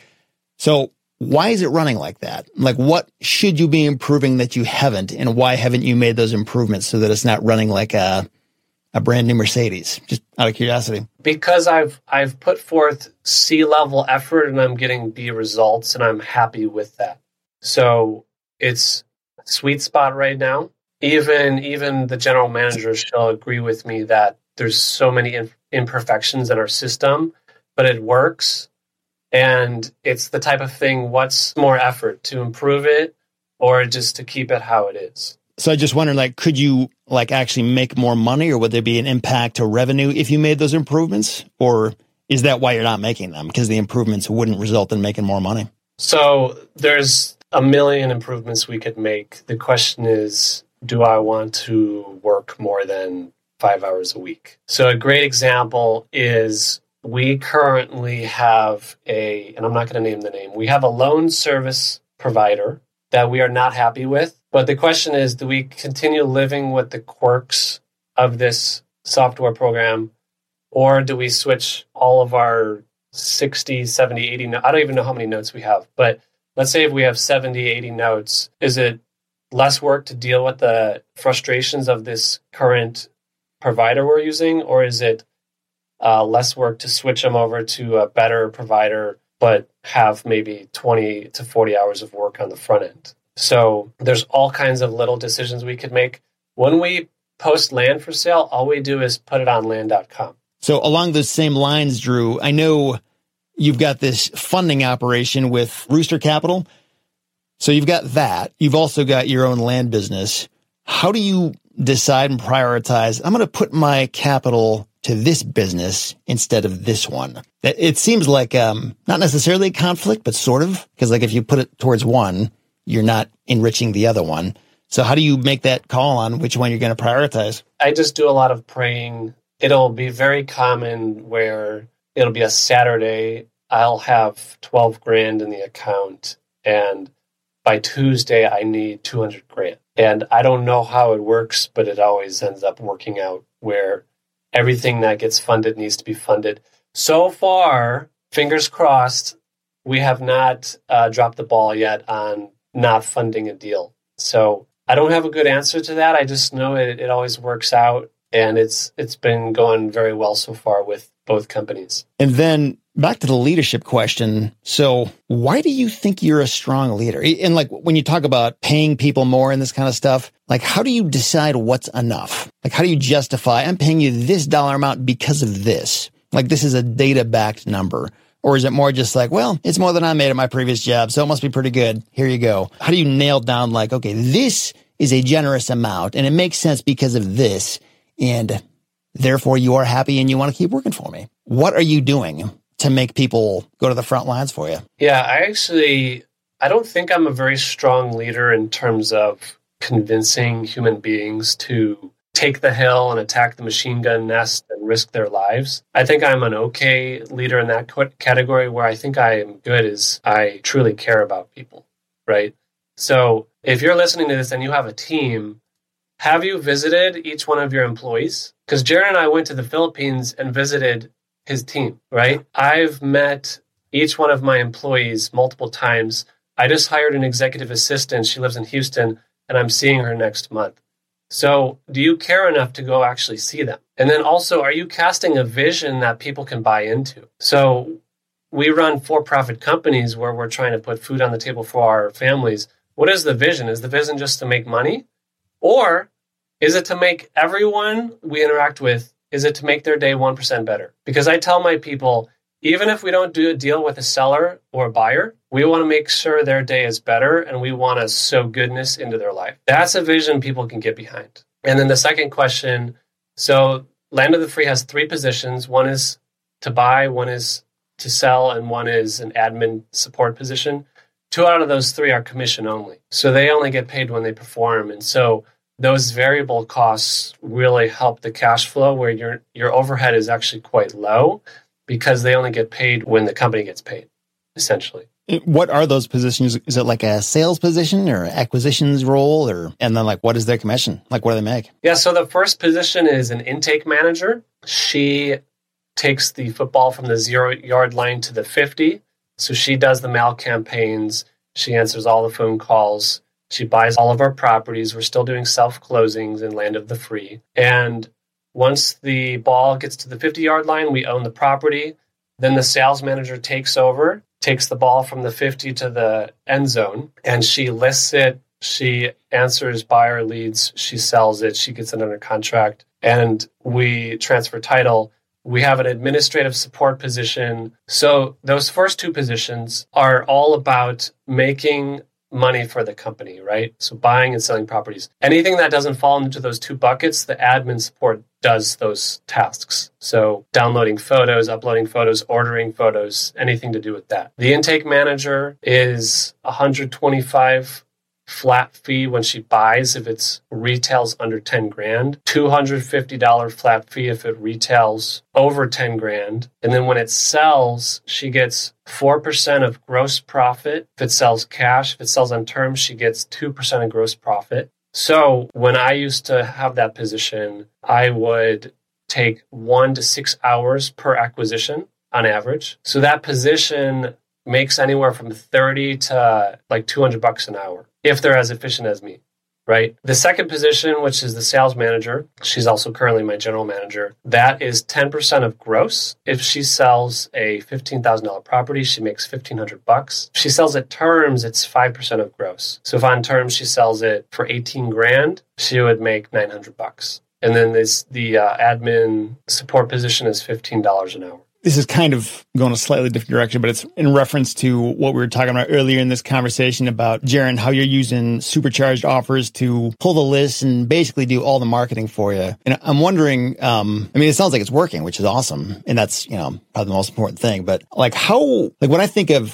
So why is it running like that? Like, what should you be improving that you haven't? And why haven't you made those improvements so that it's not running like a brand new Mercedes? Just out of curiosity. Because I've put forth C-level effort and I'm getting B results and I'm happy with that. So it's a sweet spot right now. Even the general manager shall agree with me that there's so many imperfections in our system, but it works. And it's the type of thing, what's more effort, to improve it or just to keep it how it is? So I just wondered, like, could you like actually make more money, or would there be an impact to revenue if you made those improvements? Or is that why you're not making them? Because the improvements wouldn't result in making more money? So there's a million improvements we could make. The question is, do I want to work more than 5 hours a week? So a great example is we currently have and I'm not going to name the name, we have a loan service provider that we are not happy with. But the question is, do we continue living with the quirks of this software program, or do we switch all of our 60, 70, 80, I don't even know how many notes we have, but let's say if we have 70, 80 notes, is it less work to deal with the frustrations of this current provider we're using, or is it less work to switch them over to a better provider, but have maybe 20 to 40 hours of work on the front end? So there's all kinds of little decisions we could make. When we post land for sale, all we do is put it on land.com. So along those same lines, Drew, I know you've got this funding operation with Rooster Capital. So you've got that. You've also got your own land business. How do you decide and prioritize, I'm going to put my capital to this business instead of this one? It seems like not necessarily a conflict, but sort of, because like if you put it towards one, you're not enriching the other one. So how do you make that call on which one you're going to prioritize? I just do a lot of praying. It'll be very common where it'll be a Saturday. I'll have 12 grand in the account, and by Tuesday, I need 200 grand. And I don't know how it works, but it always ends up working out where everything that gets funded needs to be funded. So far, fingers crossed, we have not dropped the ball yet on not funding a deal. So I don't have a good answer to that. I just know it always works out, and it's been going very well so far with both companies. And then back to the leadership question. So why do you think you're a strong leader? And like when you talk about paying people more and this kind of stuff, like how do you decide what's enough? Like how do you justify, I'm paying you this dollar amount because of this? Like this is a data-backed number. Or is it more just like, well, it's more than I made at my previous job, so it must be pretty good. Here you go. How do you nail down like, okay, this is a generous amount and it makes sense because of this, and therefore you are happy and you want to keep working for me? What are you doing to make people go to the front lines for you? Yeah, I don't think I'm a very strong leader in terms of convincing human beings to take the hill and attack the machine gun nest and risk their lives. I think I'm an okay leader in that category. Where I think I am good is I truly care about people, right? So if you're listening to this and you have a team, have you visited each one of your employees? Because Jared and I went to the Philippines and visited his team, right? I've met each one of my employees multiple times. I just hired an executive assistant. She lives in Houston, and I'm seeing her next month. So do you care enough to go actually see them? And then also, are you casting a vision that people can buy into? So we run for-profit companies where we're trying to put food on the table for our families. What is the vision? Is the vision just to make money? Or is it to make everyone we interact with, is it to make their day 1% better? Because I tell my people, even if we don't do a deal with a seller or a buyer, we want to make sure their day is better, and we want to sow goodness into their life. That's a vision people can get behind. And then the second question, so Land of the Free has 3 positions. One is to buy, one is to sell, and one is an admin support position. 2 out of those 3 are commission only. So they only get paid when they perform. And so those variable costs really help the cash flow, where your overhead is actually quite low because they only get paid when the company gets paid, essentially. What are those positions? Is it like a sales position or acquisitions role? And then like, what is their commission? Like, what do they make? Yeah, so the first position is an intake manager. She takes the football from the 0-yard line to the 50. So she does the mail campaigns. She answers all the phone calls. She buys all of our properties. We're still doing self-closings in Land of the Free. And once the ball gets to the 50-yard line, we own the property. Then the sales manager takes over, takes the ball from the 50 to the end zone, and she lists it. She answers buyer leads. She sells it. She gets it under contract, and we transfer title. We have an administrative support position. So those first 2 positions are all about making money for the company, right? So buying and selling properties. Anything that doesn't fall into those 2 buckets, the admin support does those tasks. So downloading photos, uploading photos, ordering photos, anything to do with that. The intake manager is $125 flat fee when she buys if it's retails under 10 grand, $250 flat fee if it retails over 10 grand. And then when it sells, she gets 4% of gross profit. If it sells cash, if it sells on terms, she gets 2% of gross profit. So when I used to have that position, I would take 1 to 6 hours per acquisition on average. So that position makes anywhere from 30 to like $200 an hour if they're as efficient as me, right? The second position, which is the sales manager, she's also currently my general manager, that is 10% of gross. If she sells a $15,000 property, she makes $1,500. If she sells at terms, it's 5% of gross. So if on terms she sells it for 18 grand, she would make $900. And then the admin support position is $15 an hour. This is kind of going a slightly different direction, but it's in reference to what we were talking about earlier in this conversation about, Jaron, how you're using supercharged offers to pull the list and basically do all the marketing for you. And I'm wondering, it sounds like it's working, which is awesome. And that's, probably the most important thing. But like when I think of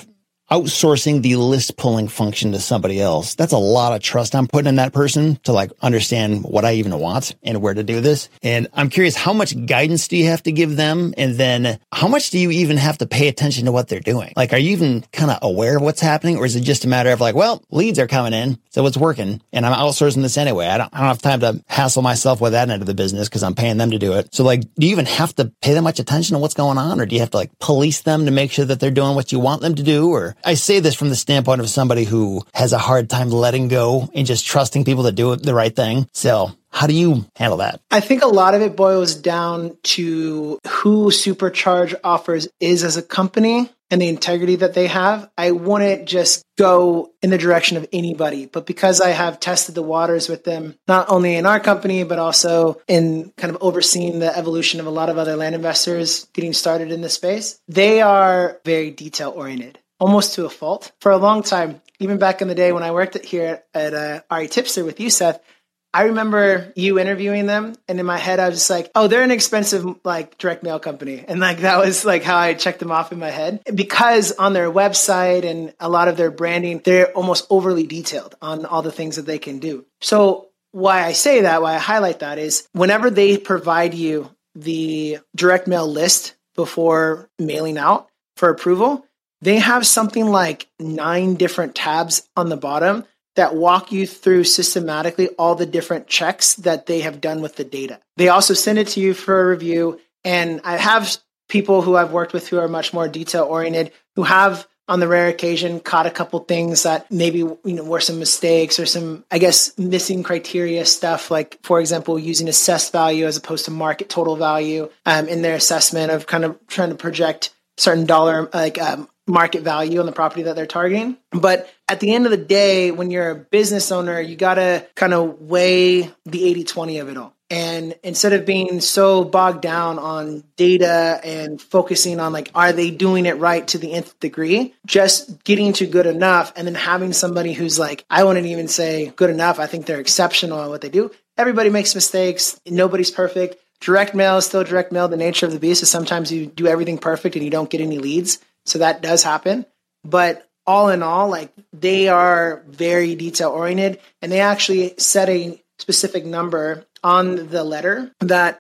outsourcing the list pulling function to somebody else. That's a lot of trust I'm putting in that person to like understand what I even want and where to do this. And I'm curious, how much guidance do you have to give them? And then how much do you even have to pay attention to what they're doing? Like, are you even kind of aware of what's happening? Or is it just a matter of like, well, leads are coming in, so it's working and I'm outsourcing this anyway. I don't have time to hassle myself with that end of the business because I'm paying them to do it. So like, do you even have to pay that much attention to what's going on? Or do you have to like police them to make sure that they're doing what you want them to do? Or I say this from the standpoint of somebody who has a hard time letting go and just trusting people to do the right thing. So how do you handle that? I think a lot of it boils down to who Supercharge Offers is as a company and the integrity that they have. I wouldn't just go in the direction of anybody, but because I have tested the waters with them, not only in our company, but also in kind of overseeing the evolution of a lot of other land investors getting started in this space, they are very detail oriented, almost to a fault. For a long time, even back in the day when I worked here at RE Tipster with you, Seth, I remember you interviewing them, and in my head, I was just like, oh, they're an expensive, like, direct mail company. And, like, that was, like, how I checked them off in my head. Because on their website and a lot of their branding, they're almost overly detailed on all the things that they can do. So why I say that, why I highlight that is whenever they provide you the direct mail list before mailing out for approval, they have something like 9 different tabs on the bottom that walk you through systematically all the different checks that they have done with the data. They also send it to you for a review. And I have people who I've worked with who are much more detail oriented, who have on the rare occasion caught a couple things that maybe were some mistakes or some, I guess, missing criteria stuff. Like, for example, using assessed value as opposed to market total value in their assessment of kind of trying to project certain dollar, market value on the property that they're targeting. But at the end of the day, when you're a business owner, you got to kind of weigh the 80-20 of it all. And instead of being so bogged down on data and focusing on like, are they doing it right to the nth degree, just getting to good enough and then having somebody who's like, I wouldn't even say good enough. I think they're exceptional at what they do. Everybody makes mistakes. Nobody's perfect. Direct mail is still direct mail. The nature of the beast is sometimes you do everything perfect and you don't get any leads. So that does happen. But all in all, like they are very detail oriented and they actually set a specific number on the letter that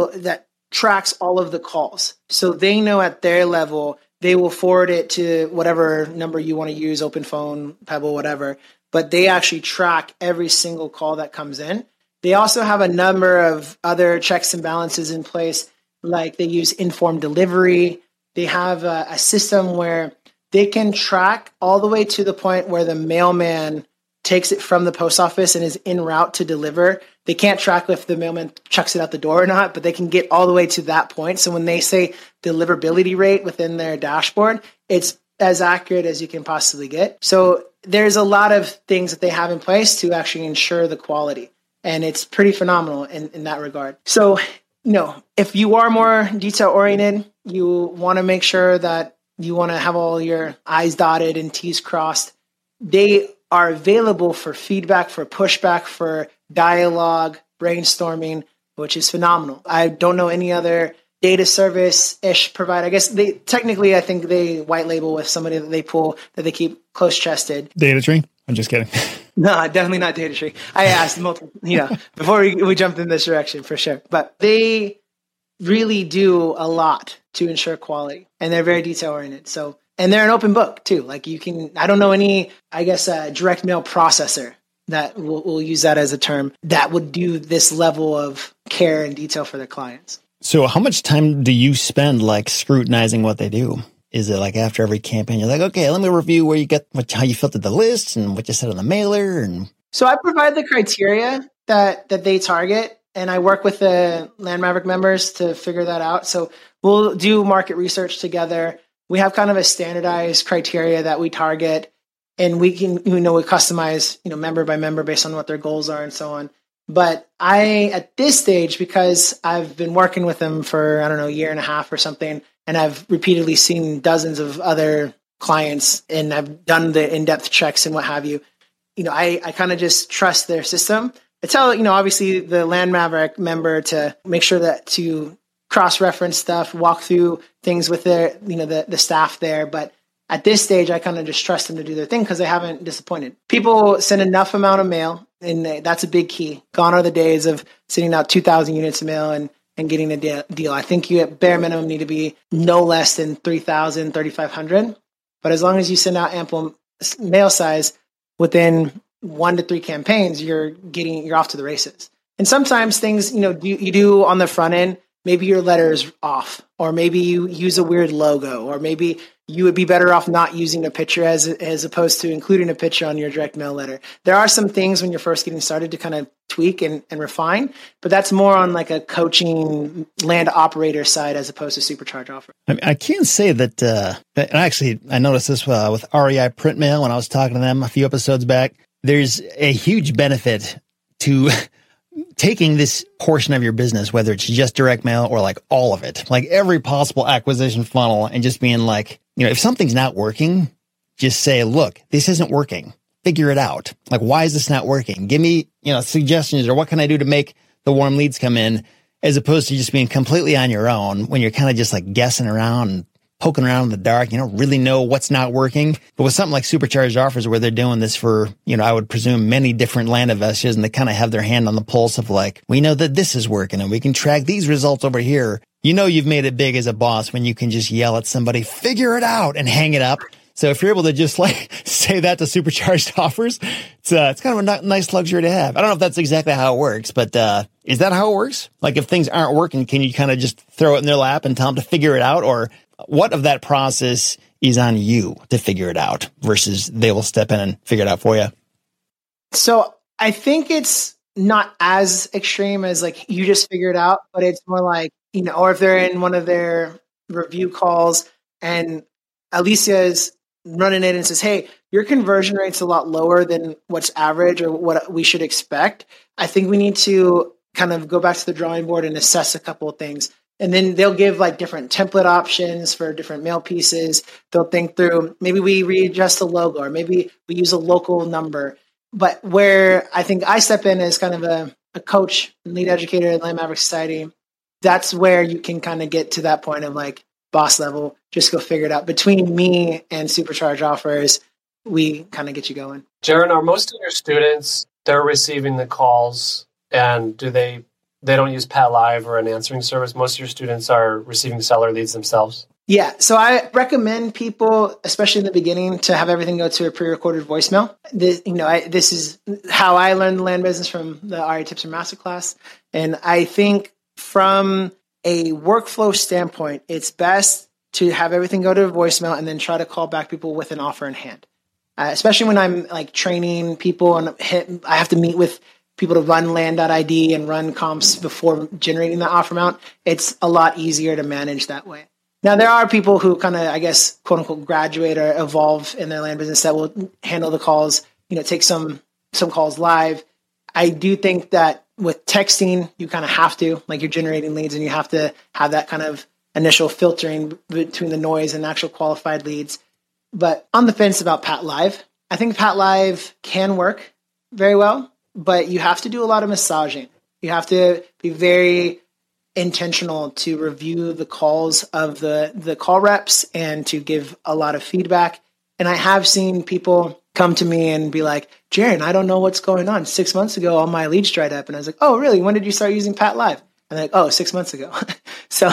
tracks all of the calls. So they know at their level, they will forward it to whatever number you want to use, Open Phone, Pebble, whatever. But they actually track every single call that comes in. They also have a number of other checks and balances in place, like they use informed delivery. They have a system where they can track all the way to the point where the mailman takes it from the post office and is en route to deliver. They can't track if the mailman chucks it out the door or not, but they can get all the way to that point. So when they say deliverability rate within their dashboard, it's as accurate as you can possibly get. So there's a lot of things that they have in place to actually ensure the quality. And it's pretty phenomenal in that regard. So, if you are more detail oriented, you want to make sure that you want to have all your I's dotted and T's crossed. They are available for feedback, for pushback, for dialogue, brainstorming, which is phenomenal. I don't know any other data service-ish provider. I guess I think they white label with somebody that they pull, that they keep close-chested. DataTree? I'm just kidding. No, definitely not DataTree. I asked multiple, before we jumped in this direction for sure. But they really do a lot to ensure quality, and they're very detail oriented. So, and they're an open book too. Like I don't know any, direct mail processor that we'll use that as a term that would do this level of care and detail for their clients. So how much time do you spend like scrutinizing what they do? Is it like after every campaign, you're like, okay, let me review where you get how you filtered the list and what you said on the mailer? And so I provide the criteria that they target, and I work with the Land Maverick members to figure that out. So we'll do market research together. We have kind of a standardized criteria that we target, and we can, we customize, member by member based on what their goals are and so on. But at this stage, because I've been working with them for, a year and a half or something, and I've repeatedly seen dozens of other clients and I've done the in-depth checks and what have you, I kind of just trust their system. I tell, obviously the Land Maverick member to make sure that to cross-reference stuff, walk through things with their, the staff there. But at this stage, I kind of just trust them to do their thing because they haven't disappointed. People send enough amount of mail, and that's a big key. Gone are the days of sending out 2,000 units of mail and getting a deal. I think you at bare minimum need to be no less than 3,000, 3,500. But as long as you send out ample mail size within 1 to 3 campaigns, you're off to the races. And sometimes things, you do on the front end, maybe your letter is off, or maybe you use a weird logo, or maybe you would be better off not using a picture as opposed to including a picture on your direct mail letter. There are some things when you're first getting started to kind of tweak and refine, but that's more on like a coaching land operator side as opposed to supercharge offer. I can say that, and actually I noticed this with REI Print Mail when I was talking to them a few episodes back. There's a huge benefit to taking this portion of your business, whether it's just direct mail or like all of it, like every possible acquisition funnel, and just being like, if something's not working, just say, look, this isn't working. Figure it out. Like, why is this not working? Give me, suggestions, or what can I do to make the warm leads come in, as opposed to just being completely on your own when you're kind of just like guessing around and poking around in the dark. You don't really know what's not working. But with something like Supercharged Offers, where they're doing this for, I would presume many different land investors, and they kind of have their hand on the pulse of like, we know that this is working and we can track these results over here. You've made it big as a boss when you can just yell at somebody, figure it out, and hang it up. So if you're able to just like say that to Supercharged Offers, it's kind of a nice luxury to have. I don't know if that's exactly how it works, but is that how it works? Like, if things aren't working, can you kind of just throw it in their lap and tell them to figure it out? Or what of that process is on you to figure it out versus they will step in and figure it out for you? So I think it's not as extreme as like you just figure it out, but it's more like, or if they're in one of their review calls and Alicia is running it and says, hey, your conversion rate's a lot lower than what's average or what we should expect. I think we need to kind of go back to the drawing board and assess a couple of things. And then they'll give like different template options for different mail pieces. They'll think through, maybe we readjust the logo, or maybe we use a local number. But where I think I step in as kind of a coach and lead educator at Land Maverick Society, that's where you can kind of get to that point of like boss level, just go figure it out. Between me and Supercharge Offers, we kind of get you going. Jaron, are most of your students, they're receiving the calls, and they don't use Pat Live or an answering service? Most of your students are receiving seller leads themselves? Yeah. So I recommend people, especially in the beginning, to have everything go to a pre-recorded voicemail. This is how I learned the land business from the REI Tips and Masterclass. And I think from a workflow standpoint, it's best to have everything go to a voicemail and then try to call back people with an offer in hand. Especially when I'm like training people and I have to meet with people to run land.id and run comps before generating the offer amount. It's a lot easier to manage that way. Now, there are people who kind of, I guess, quote unquote, graduate or evolve in their land business that will handle the calls, take some calls live. I do think that with texting, you kind of have to, like, you're generating leads and you have to have that kind of initial filtering between the noise and actual qualified leads. But on the fence about Pat Live, I think Pat Live can work very well, but you have to do a lot of massaging. You have to be very intentional to review the calls of the call reps and to give a lot of feedback. And I have seen people come to me and be like, Jaron, I don't know what's going on. 6 months ago, all my leads dried up. And I was like, oh, really? When did you start using Pat Live? And they're like, oh, 6 months ago. So,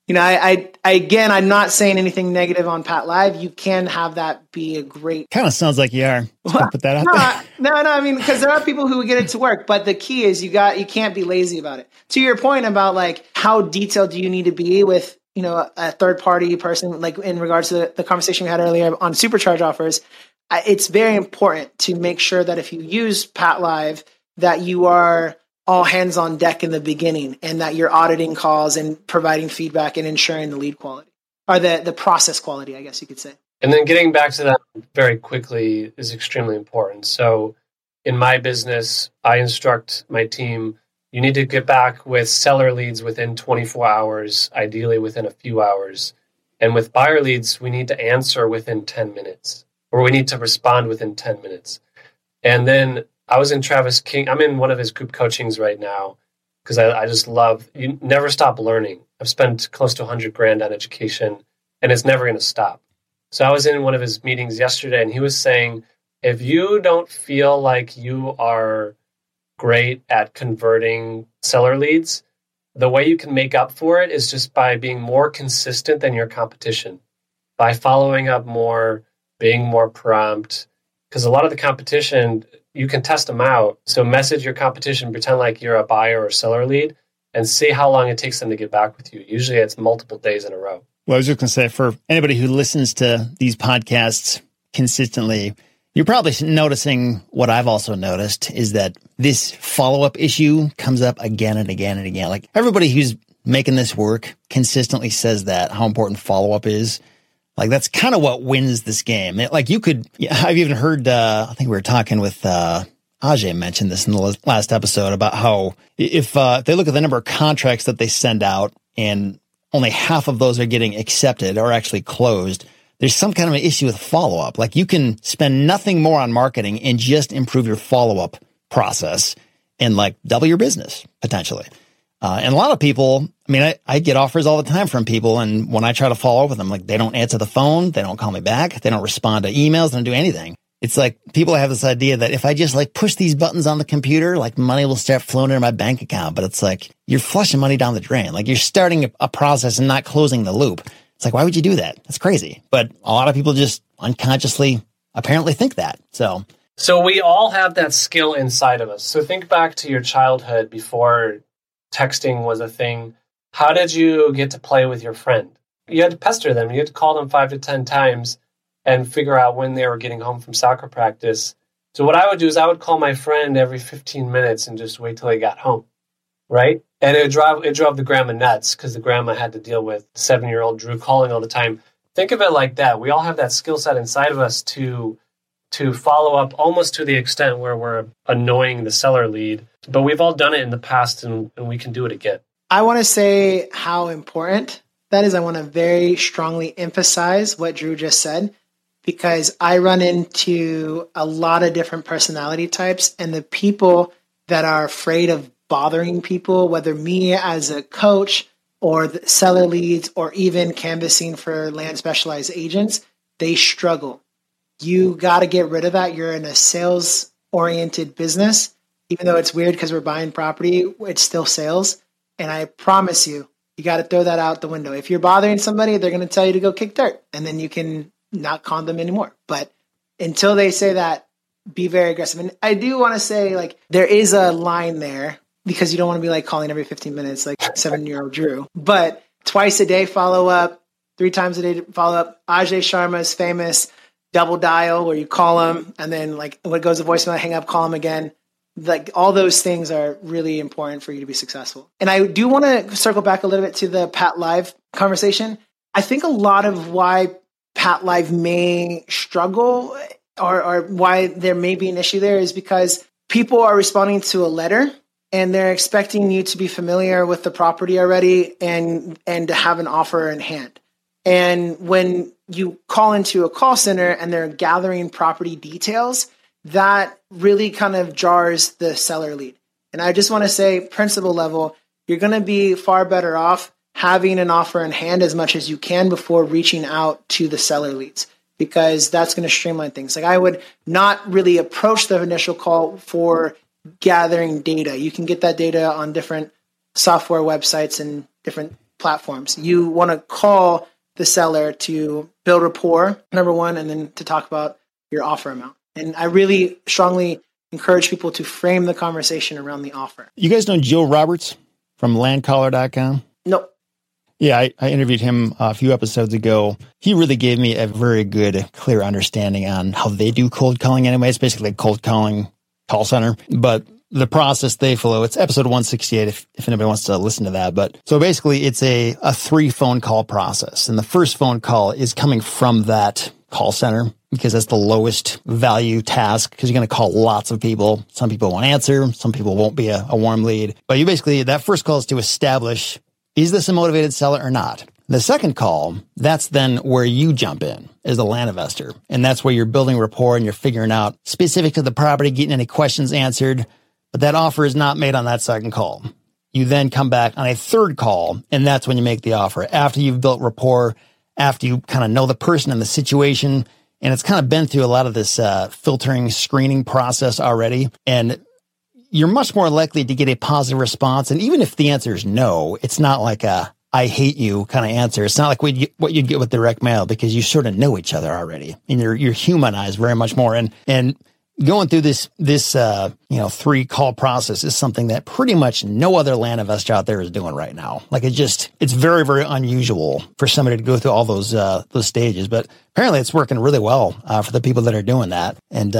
I'm not saying anything negative on Pat Live. You can have that be a great. Kind of sounds like you are. Put that out there. No. I mean, because there are people who get it to work, but the key is you can't be lazy about it. To your point about like how detailed do you need to be with, a third party person, like in regards to the conversation we had earlier on Supercharge Offers, it's very important to make sure that if you use Pat Live, that you are all hands on deck in the beginning and that you're auditing calls and providing feedback and ensuring the lead quality or the process quality, I guess you could say. And then getting back to that very quickly is extremely important. So in my business, I instruct my team, you need to get back with seller leads within 24 hours, ideally within a few hours. And with buyer leads, we need to answer within 10 minutes, or we need to respond within 10 minutes. And then I was in Travis King. I'm in one of his group coachings right now because I just love, you never stop learning. I've spent close to $100,000 on education and it's never going to stop. So I was in one of his meetings yesterday, and he was saying, if you don't feel like you are great at converting seller leads, the way you can make up for it is just by being more consistent than your competition, by following up more, being more prompt. Because a lot of the competition, you can test them out. So message your competition, pretend like you're a buyer or seller lead, and see how long it takes them to get back with you. Usually it's multiple days in a row. Well, I was just going to say, for anybody who listens to these podcasts consistently, you're probably noticing what I've also noticed is that this follow-up issue comes up again and again and again. Like everybody who's making this work consistently says that, how important follow-up is. Like that's kind of what wins this game. Like you could, I've even heard, I think we were talking with Ajay mentioned this in the last episode about how if they look at the number of contracts that they send out and only half of those are getting accepted or actually closed, there's some kind of an issue with follow-up. Like you can spend nothing more on marketing and just improve your follow-up process and like double your business potentially. And a lot of people, I mean, I get offers all the time from people. And when I try to follow up with them, like they don't answer the phone, they don't call me back, they don't respond to emails, they don't do anything. It's like people have this idea that if I just like push these buttons on the computer, like money will start flowing into my bank account. But it's like you're flushing money down the drain. Like you're starting a process and not closing the loop. It's like, why would you do that? That's crazy. But a lot of people just unconsciously apparently think that. So we all have that skill inside of us. So think back to your childhood before texting was a thing. How did you get to play with your friend? You had to pester them. You had to call them 5 to 10 times and figure out when they were getting home from soccer practice. So what I would do is I would call my friend every 15 minutes and just wait till he got home, right? And it drove the grandma nuts because the grandma had to deal with 7-year-old Drew calling all the time. Think of it like that. We all have that skill set inside of us to follow up almost to the extent where we're annoying the seller lead. But we've all done it in the past and we can do it again. I want to say how important that is. I want to very strongly emphasize what Drew just said, because I run into a lot of different personality types, and the people that are afraid of bothering people, whether me as a coach or the seller leads or even canvassing for land specialized agents, they struggle. You got to get rid of that. You're in a sales oriented business. Even though it's weird because we're buying property, it's still sales. And I promise you, you got to throw that out the window. If you're bothering somebody, they're going to tell you to go kick dirt, and then you can not con them anymore. But until they say that, be very aggressive. And I do want to say, like, there is a line there, because you don't want to be like calling every 15 minutes, like 7-year-old Drew. But twice a day follow up, 3 times a day follow up. Ajay Sharma's famous double dial, where you call them and then like when it goes to voicemail, hang up, call them again. Like all those things are really important for you to be successful. And I do want to circle back a little bit to the Pat Live conversation. I think a lot of why Pat Live may struggle or why there may be an issue there is because people are responding to a letter and they're expecting you to be familiar with the property already and to have an offer in hand. And when you call into a call center and they're gathering property details, that really kind of jars the seller lead. And I just want to say, principal level, you're going to be far better off having an offer in hand as much as you can before reaching out to the seller leads, because that's going to streamline things. Like I would not really approach the initial call for gathering data. You can get that data on different software websites and different platforms. You want to call the seller to build rapport, number one, and then to talk about your offer amount. And I really strongly encourage people to frame the conversation around the offer. You guys know Joe Roberts from landcaller.com? No. Yeah, I interviewed him a few episodes ago. He really gave me a very good, clear understanding on how they do cold calling anyway. It's basically a cold calling call center. But the process they follow, it's episode 168 if anybody wants to listen to that. But so basically it's a 3 phone call process. And the first phone call is coming from that call center, because that's the lowest value task, because you're going to call lots of people. Some people won't answer. Some people won't be a warm lead. But you basically, that first call is to establish, is this a motivated seller or not? The second call, that's then where you jump in as a land investor. And that's where you're building rapport and you're figuring out specific to the property, getting any questions answered. But that offer is not made on that second call. You then come back on a third call, and that's when you make the offer. After you've built rapport, after you kind of know the person and the situation. And it's kind of been through a lot of this filtering, screening process already. And you're much more likely to get a positive response. And even if the answer is no, it's not like a I hate you kind of answer. It's not like what you'd get with direct mail, because you sort of know each other already and you're humanized very much more. And going through this 3 call process is something that pretty much no other land investor out there is doing right now. Like it's very, very unusual for somebody to go through all those stages, but apparently it's working really well for the people that are doing that. And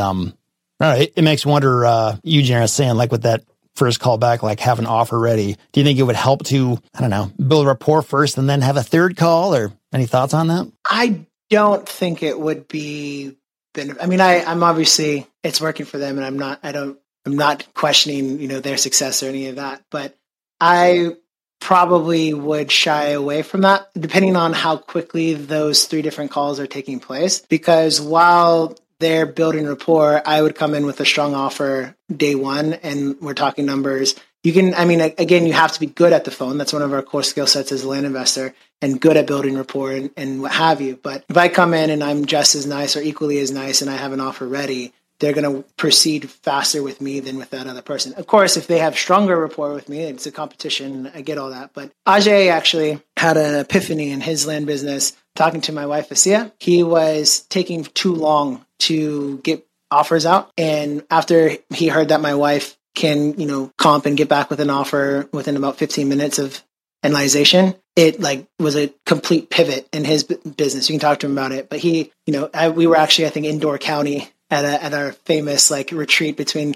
it makes me wonder, you, Jaron, saying like with that first call back, like have an offer ready. Do you think it would help to, I don't know, build rapport first and then have a third call, or any thoughts on that? I don't think it would be. I mean, I'm obviously it's working for them, and I'm not questioning, their success or any of that, but I probably would shy away from that depending on how quickly those 3 different calls are taking place, because while they're building rapport, I would come in with a strong offer day one, and we're talking numbers. Again, you have to be good at the phone. That's one of our core skill sets as a land investor, and good at building rapport and what have you. But if I come in and I'm just as nice or equally as nice and I have an offer ready, they're going to proceed faster with me than with that other person. Of course, if they have stronger rapport with me, it's a competition. I get all that. But Ajay actually had an epiphany in his land business talking to my wife, Asia. He was taking too long to get offers out. And after he heard that my wife can, comp and get back with an offer within about 15 minutes of analyzation, it was a complete pivot in his business. You can talk to him about it. But we were actually, I think, in Door County at our famous retreat between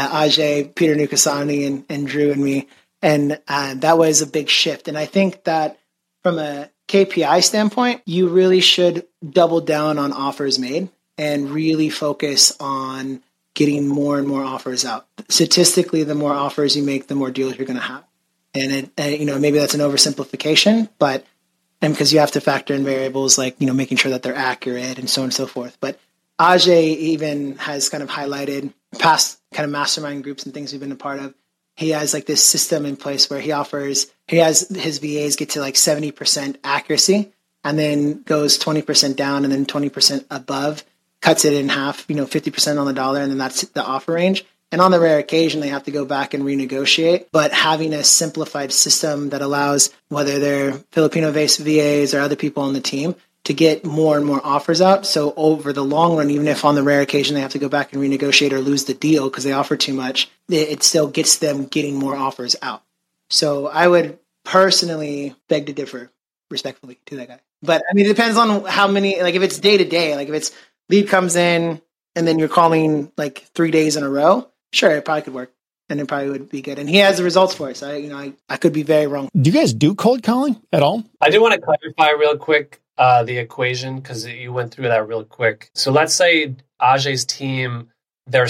Ajay, Peter Nukasani, and Drew and me. And that was a big shift. And I think that from a KPI standpoint, you really should double down on offers made and really focus on getting more and more offers out. Statistically, the more offers you make, the more deals you're going to have. And maybe that's an oversimplification, but because you have to factor in variables like making sure that they're accurate and so on and so forth. But Ajay even has kind of highlighted past kind of mastermind groups and things we've been a part of. He has this system in place where he has his VAs get to 70% accuracy, and then goes 20% down and then 20% above, cuts it in half, 50% on the dollar, and then that's the offer range. And on the rare occasion, they have to go back and renegotiate. But having a simplified system that allows, whether they're Filipino-based VAs or other people on the team, to get more and more offers out. So over the long run, even if on the rare occasion they have to go back and renegotiate or lose the deal because they offer too much, it still gets them getting more offers out. So I would personally beg to differ respectfully to that guy. But it depends on how many, if it's day to day, if it's lead comes in and then you're calling 3 days in a row, sure, it probably could work. And it probably would be good. And he has the results for it. So, I could be very wrong. Do you guys do cold calling at all? I do want to clarify real quick the equation, because you went through that real quick. So let's say Ajay's team, they're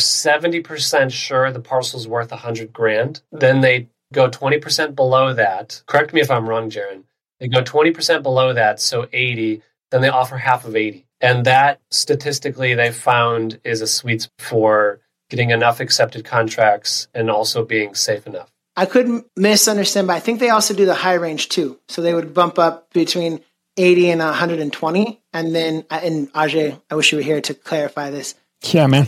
70% sure the parcel's worth $100,000. Then they go 20% below that. Correct me if I'm wrong, Jaron. They go 20% below that, so 80. Then they offer half of 80. And that statistically they found is a sweet spot for getting enough accepted contracts and also being safe enough. I could misunderstand, but I think they also do the high range too. So they would bump up between 80 and 120. And then, and Ajay, I wish you were here to clarify this. Yeah, man.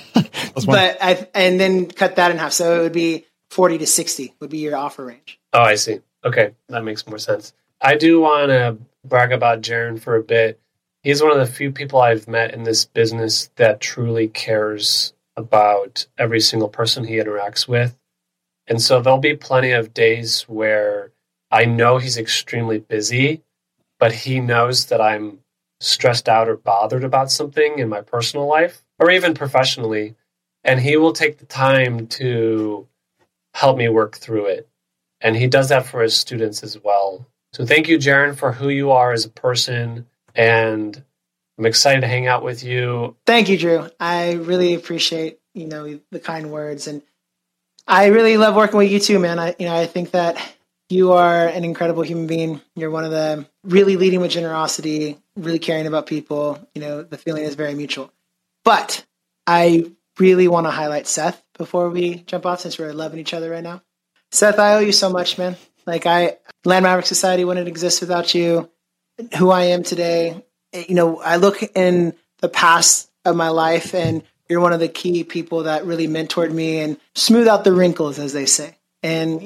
And then cut that in half. So it would be 40 to 60 would be your offer range. Oh, I see. Okay, that makes more sense. I do want to brag about Jaron for a bit. He's one of the few people I've met in this business that truly cares about every single person he interacts with. And so there'll be plenty of days where I know he's extremely busy, but he knows that I'm stressed out or bothered about something in my personal life or even professionally. And he will take the time to help me work through it. And he does that for his students as well. So thank you, Jaron, for who you are as a person. And I'm excited to hang out with you. Thank you, Drew. I really appreciate, the kind words. And I really love working with you too, man. I think that you are an incredible human being. You're one of the really leading with generosity, really caring about people. The feeling is very mutual. But I really want to highlight Seth before we jump off, since we're loving each other right now. Seth, I owe you so much, man. Land Maverick Society wouldn't exist without you. who I am today. I look in the past of my life, and you're one of the key people that really mentored me and smooth out the wrinkles, as they say. And,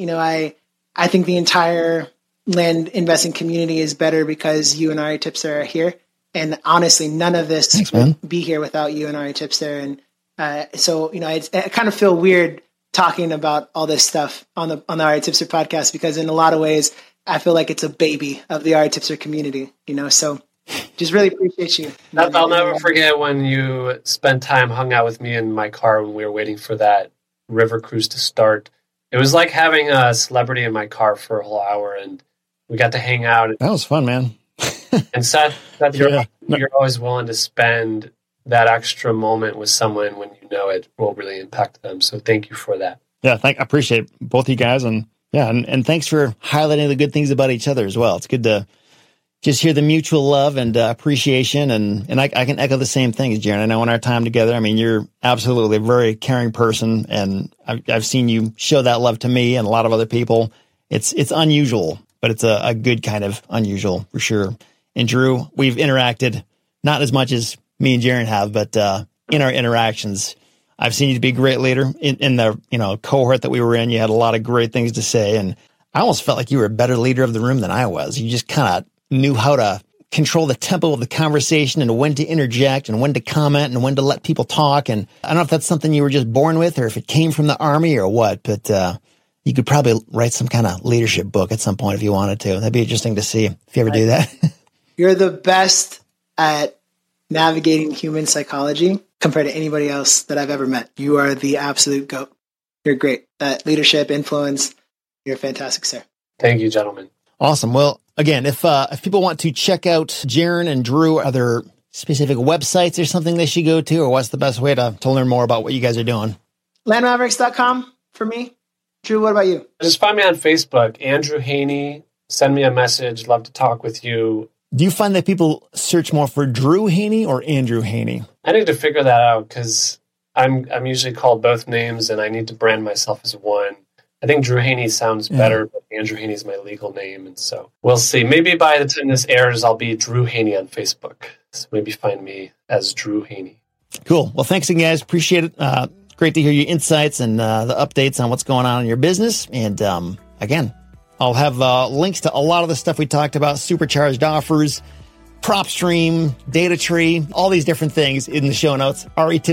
I think the entire land investing community is better because you and RE Tipster are here. And honestly, none of this would be here without you and RE Tipster. And so, I kind of feel weird talking about all this stuff on the RE Tipster podcast, because in a lot of ways, I feel like it's a baby of the RE Tipster community, so just really appreciate you. I'll never forget when you spent time, hung out with me in my car when we were waiting for that river cruise to start. It was like having a celebrity in my car for a whole hour, and we got to hang out. That was fun, man. And Seth, you're always willing to spend that extra moment with someone when you know it will really impact them. So thank you for that. Yeah, I appreciate both you guys, and thanks for highlighting the good things about each other as well. It's good to just hear the mutual love and appreciation, and I can echo the same things, Jaron. I know in our time together, you're absolutely a very caring person, and I've seen you show that love to me and a lot of other people. It's unusual, but it's a good kind of unusual for sure. And Drew, we've interacted, not as much as me and Jaron have, but in our interactions, I've seen you to be a great leader in the cohort that we were in. You had a lot of great things to say, and I almost felt like you were a better leader of the room than I was. You just kind of knew how to control the tempo of the conversation and when to interject and when to comment and when to let people talk. And I don't know if that's something you were just born with or if it came from the Army or what, but you could probably write some kind of leadership book at some point if you wanted to. That'd be interesting to see if you ever do that. You're the best at navigating human psychology compared to anybody else that I've ever met. You are the absolute GOAT. You're great at leadership, influence. You're fantastic, sir. Thank you, gentlemen. Awesome. Well, again, if people want to check out Jaron and Drew, are there specific websites or something they should go to, or what's the best way to learn more about what you guys are doing? Landmavericks.com for me. Drew, what about you? Just find me on Facebook, Andrew Haney. Send me a message. Love to talk with you. Do you find that people search more for Drew Haney or Andrew Haney? I need to figure that out because I'm usually called both names, and I need to brand myself as one. I think Drew Haney sounds better, but Andrew Haney is my legal name, and so we'll see. Maybe by the time this airs, I'll be Drew Haney on Facebook. So maybe find me as Drew Haney. Cool. Well, thanks again, guys. Appreciate it. Great to hear your insights and the updates on what's going on in your business. And again, I'll have links to a lot of the stuff we talked about, supercharged offers, PropStream, DataTree, all these different things in the show notes,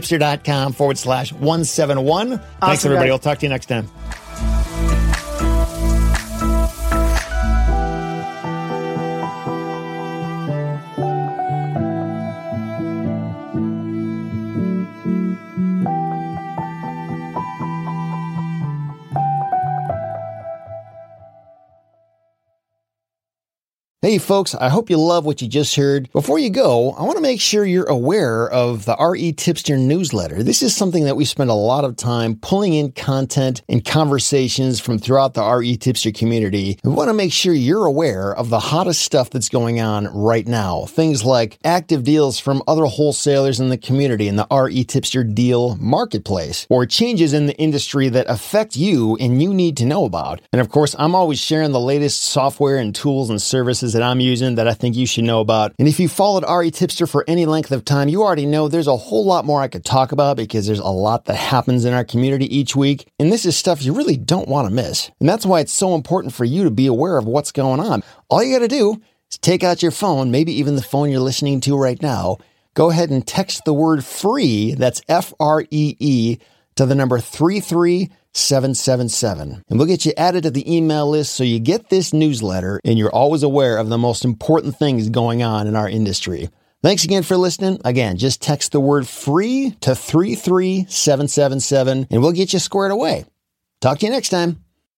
retipster.com/171. Awesome, thanks, everybody. Guys. I'll talk to you next time. Hey folks, I hope you love what you just heard. Before you go, I want to make sure you're aware of the RE Tipster newsletter. This is something that we spend a lot of time pulling in content and conversations from throughout the RE Tipster community. We want to make sure you're aware of the hottest stuff that's going on right now. Things like active deals from other wholesalers in the community in the RE Tipster deal marketplace, or changes in the industry that affect you and you need to know about. And of course, I'm always sharing the latest software and tools and services that I'm using that I think you should know about. And if you followed RE Tipster for any length of time, you already know there's a whole lot more I could talk about because there's a lot that happens in our community each week. And this is stuff you really don't want to miss. And that's why it's so important for you to be aware of what's going on. All you got to do is take out your phone, maybe even the phone you're listening to right now. Go ahead and text the word FREE, that's FREE, to the number 33777. And we'll get you added to the email list so you get this newsletter and you're always aware of the most important things going on in our industry. Thanks again for listening. Again, just text the word FREE to 33777 and we'll get you squared away. Talk to you next time.